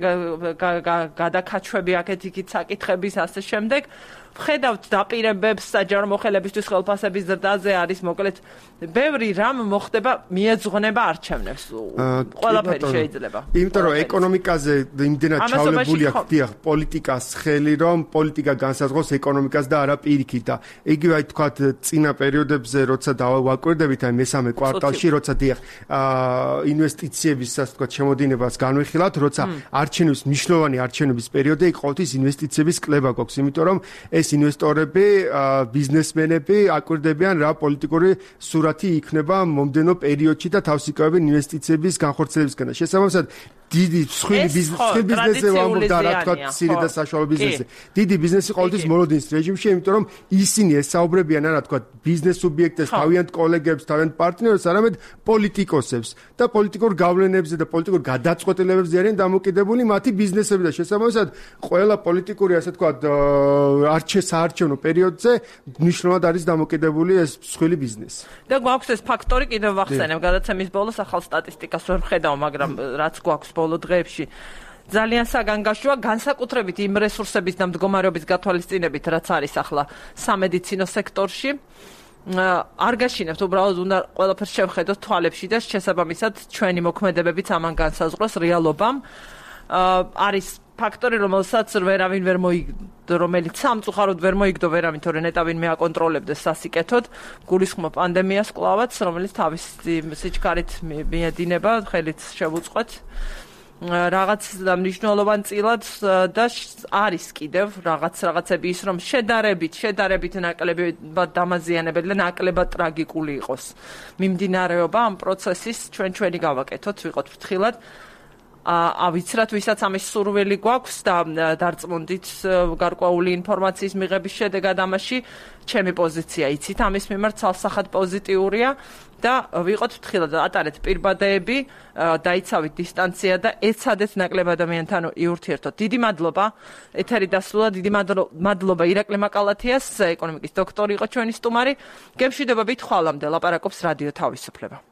S1: გადაკაჩვები აქეთ იქით საკითხების ასე შემდეგ ხედავთ დაპირებებს საჯარო მოხელებისთვის ხელფასების ზრდაზე არის მოკლედ ბევრი რამ მოხდება მიეძღვნება არჩევნებს ყველაფერი შეიძლება
S7: იმიტომ რომ ეკონომიკაზე იმდენად ჩავლებული აქვს პოლიტიკას ხელი რომ პოლიტიკა განსაზღვროს ეკონომიკას და არა პირიქით და იგივე აი თქვათ წინა პერიოდებზე როცა დავაკვირდებით აი მესამე კვარტალში როცა დიახ ინვესტიციების ასე თქვათ შემოდინებას განვიხილავთ როცა არჩევნების მნიშვნელოვანი არჩევნების პერიოდი იქ ყოველთვის ინვესტიციების კლება გვაქვს იმიტომ რომ ეს ინვესტორები, ბიზნესმენები აკვირდებიან რა პოლიტიკური სურათი იქნება მომდენო პერიოდში და თავს იკავებენ ინვესტიციების განხორციელებისკენ. შესაბამისად, დიდი მსხვილი ბიზნესზე ვამბობ და რა თქვა მცირე და საშუალო ბიზნესზე. დიდი ბიზნესი ყოველთვის მოლოდინის რეჟიმში, იმიტომ რომ ისინი ესაუბრებიან რა თქვა ბიზნეს სუბიექტებს, თავიანთ კოლეგებს, თავიანთ პარტნიორებს, არამედ პოლიტიკოსებს და პოლიტიკურ გავლენებზე და პოლიტიკურ გადაწყვეტილებებზე არიან დამოკიდებული მათი ბიზნესები და შესაბამისად ყველა პოლიტიკური ასე თქვა საარჩევნო პერიოდზე მნიშვნელოვნად არის დამოკიდებული ეს მსხვილი ბიზნესი.
S1: და გვაქვს ეს ფაქტორი კიდევ ვახსენებ, გადაცემის ბოლოს ახალ სტატისტიკას ვერ ვხედავ, მაგრამ რაც გვაქვს ბოლო დღეებში ძალიან საგანგაშოა განსაკუთრებით იმ რესურსების და მდგომარეობის გათვალისწინებით, რაც არის ახლა სამედიცინო სექტორში. არ გაშინებთ, უბრალოდ უნდა ყველაფერს შევხედოთ თვალებში და შესაბამისად ჩვენი მოქმედებებიც ამან განსაზღვროს რეალობამ. არის ფაქტორი, რომელსაც ვერავინ ვერ მოიგდო, რომელიც სამწუხაროდ ვერ მოიგდო ვერავინ, თორე ნეტავინ მეაკონტროლებდეს სასიკეთოდ, გულისხმობ პანდემიას კლავაც, რომელიც თავისი სიჩქარით მიედინება, ხელით შევუწყვეთ. რაღაც მნიშვნელოვან წილად და არის კიდევ რაღაცები ის, რომ შედარებით ნაკლებად დამაზიანებელი და ნაკლებად ტრაგიკული იყოს მიმდინარეობა ამ პროცესის ჩვენი გავაკეთოთ, ვიყოთ ფრთხილად. ავიცრათ, ვისაც ამის სურვილი გვაქვს და დარწმუნდით გარკვეული ინფორმაციის მიღების შედეგად ამაში, ჩემი პოზიცია იცით ამის მიმართ ცალსახად პოზიტიურია და ვიყოთ ფრთხილად, ატარეთ პირბადეები, დაიცავით დისტანცია და ეცადეთ ნაკლებად ადამიანთან იურთიერთოთ. დიდი მადლობა, ეთერი დასრულა, დიდი მადლობა ირაკლი მაკალათიას, ეკონომიკის დოქტორი იყო ჩვენი სტუმარი. გემშვიდობებით ხვალამდე ლაპარაკობს რადიო თავისუფლება.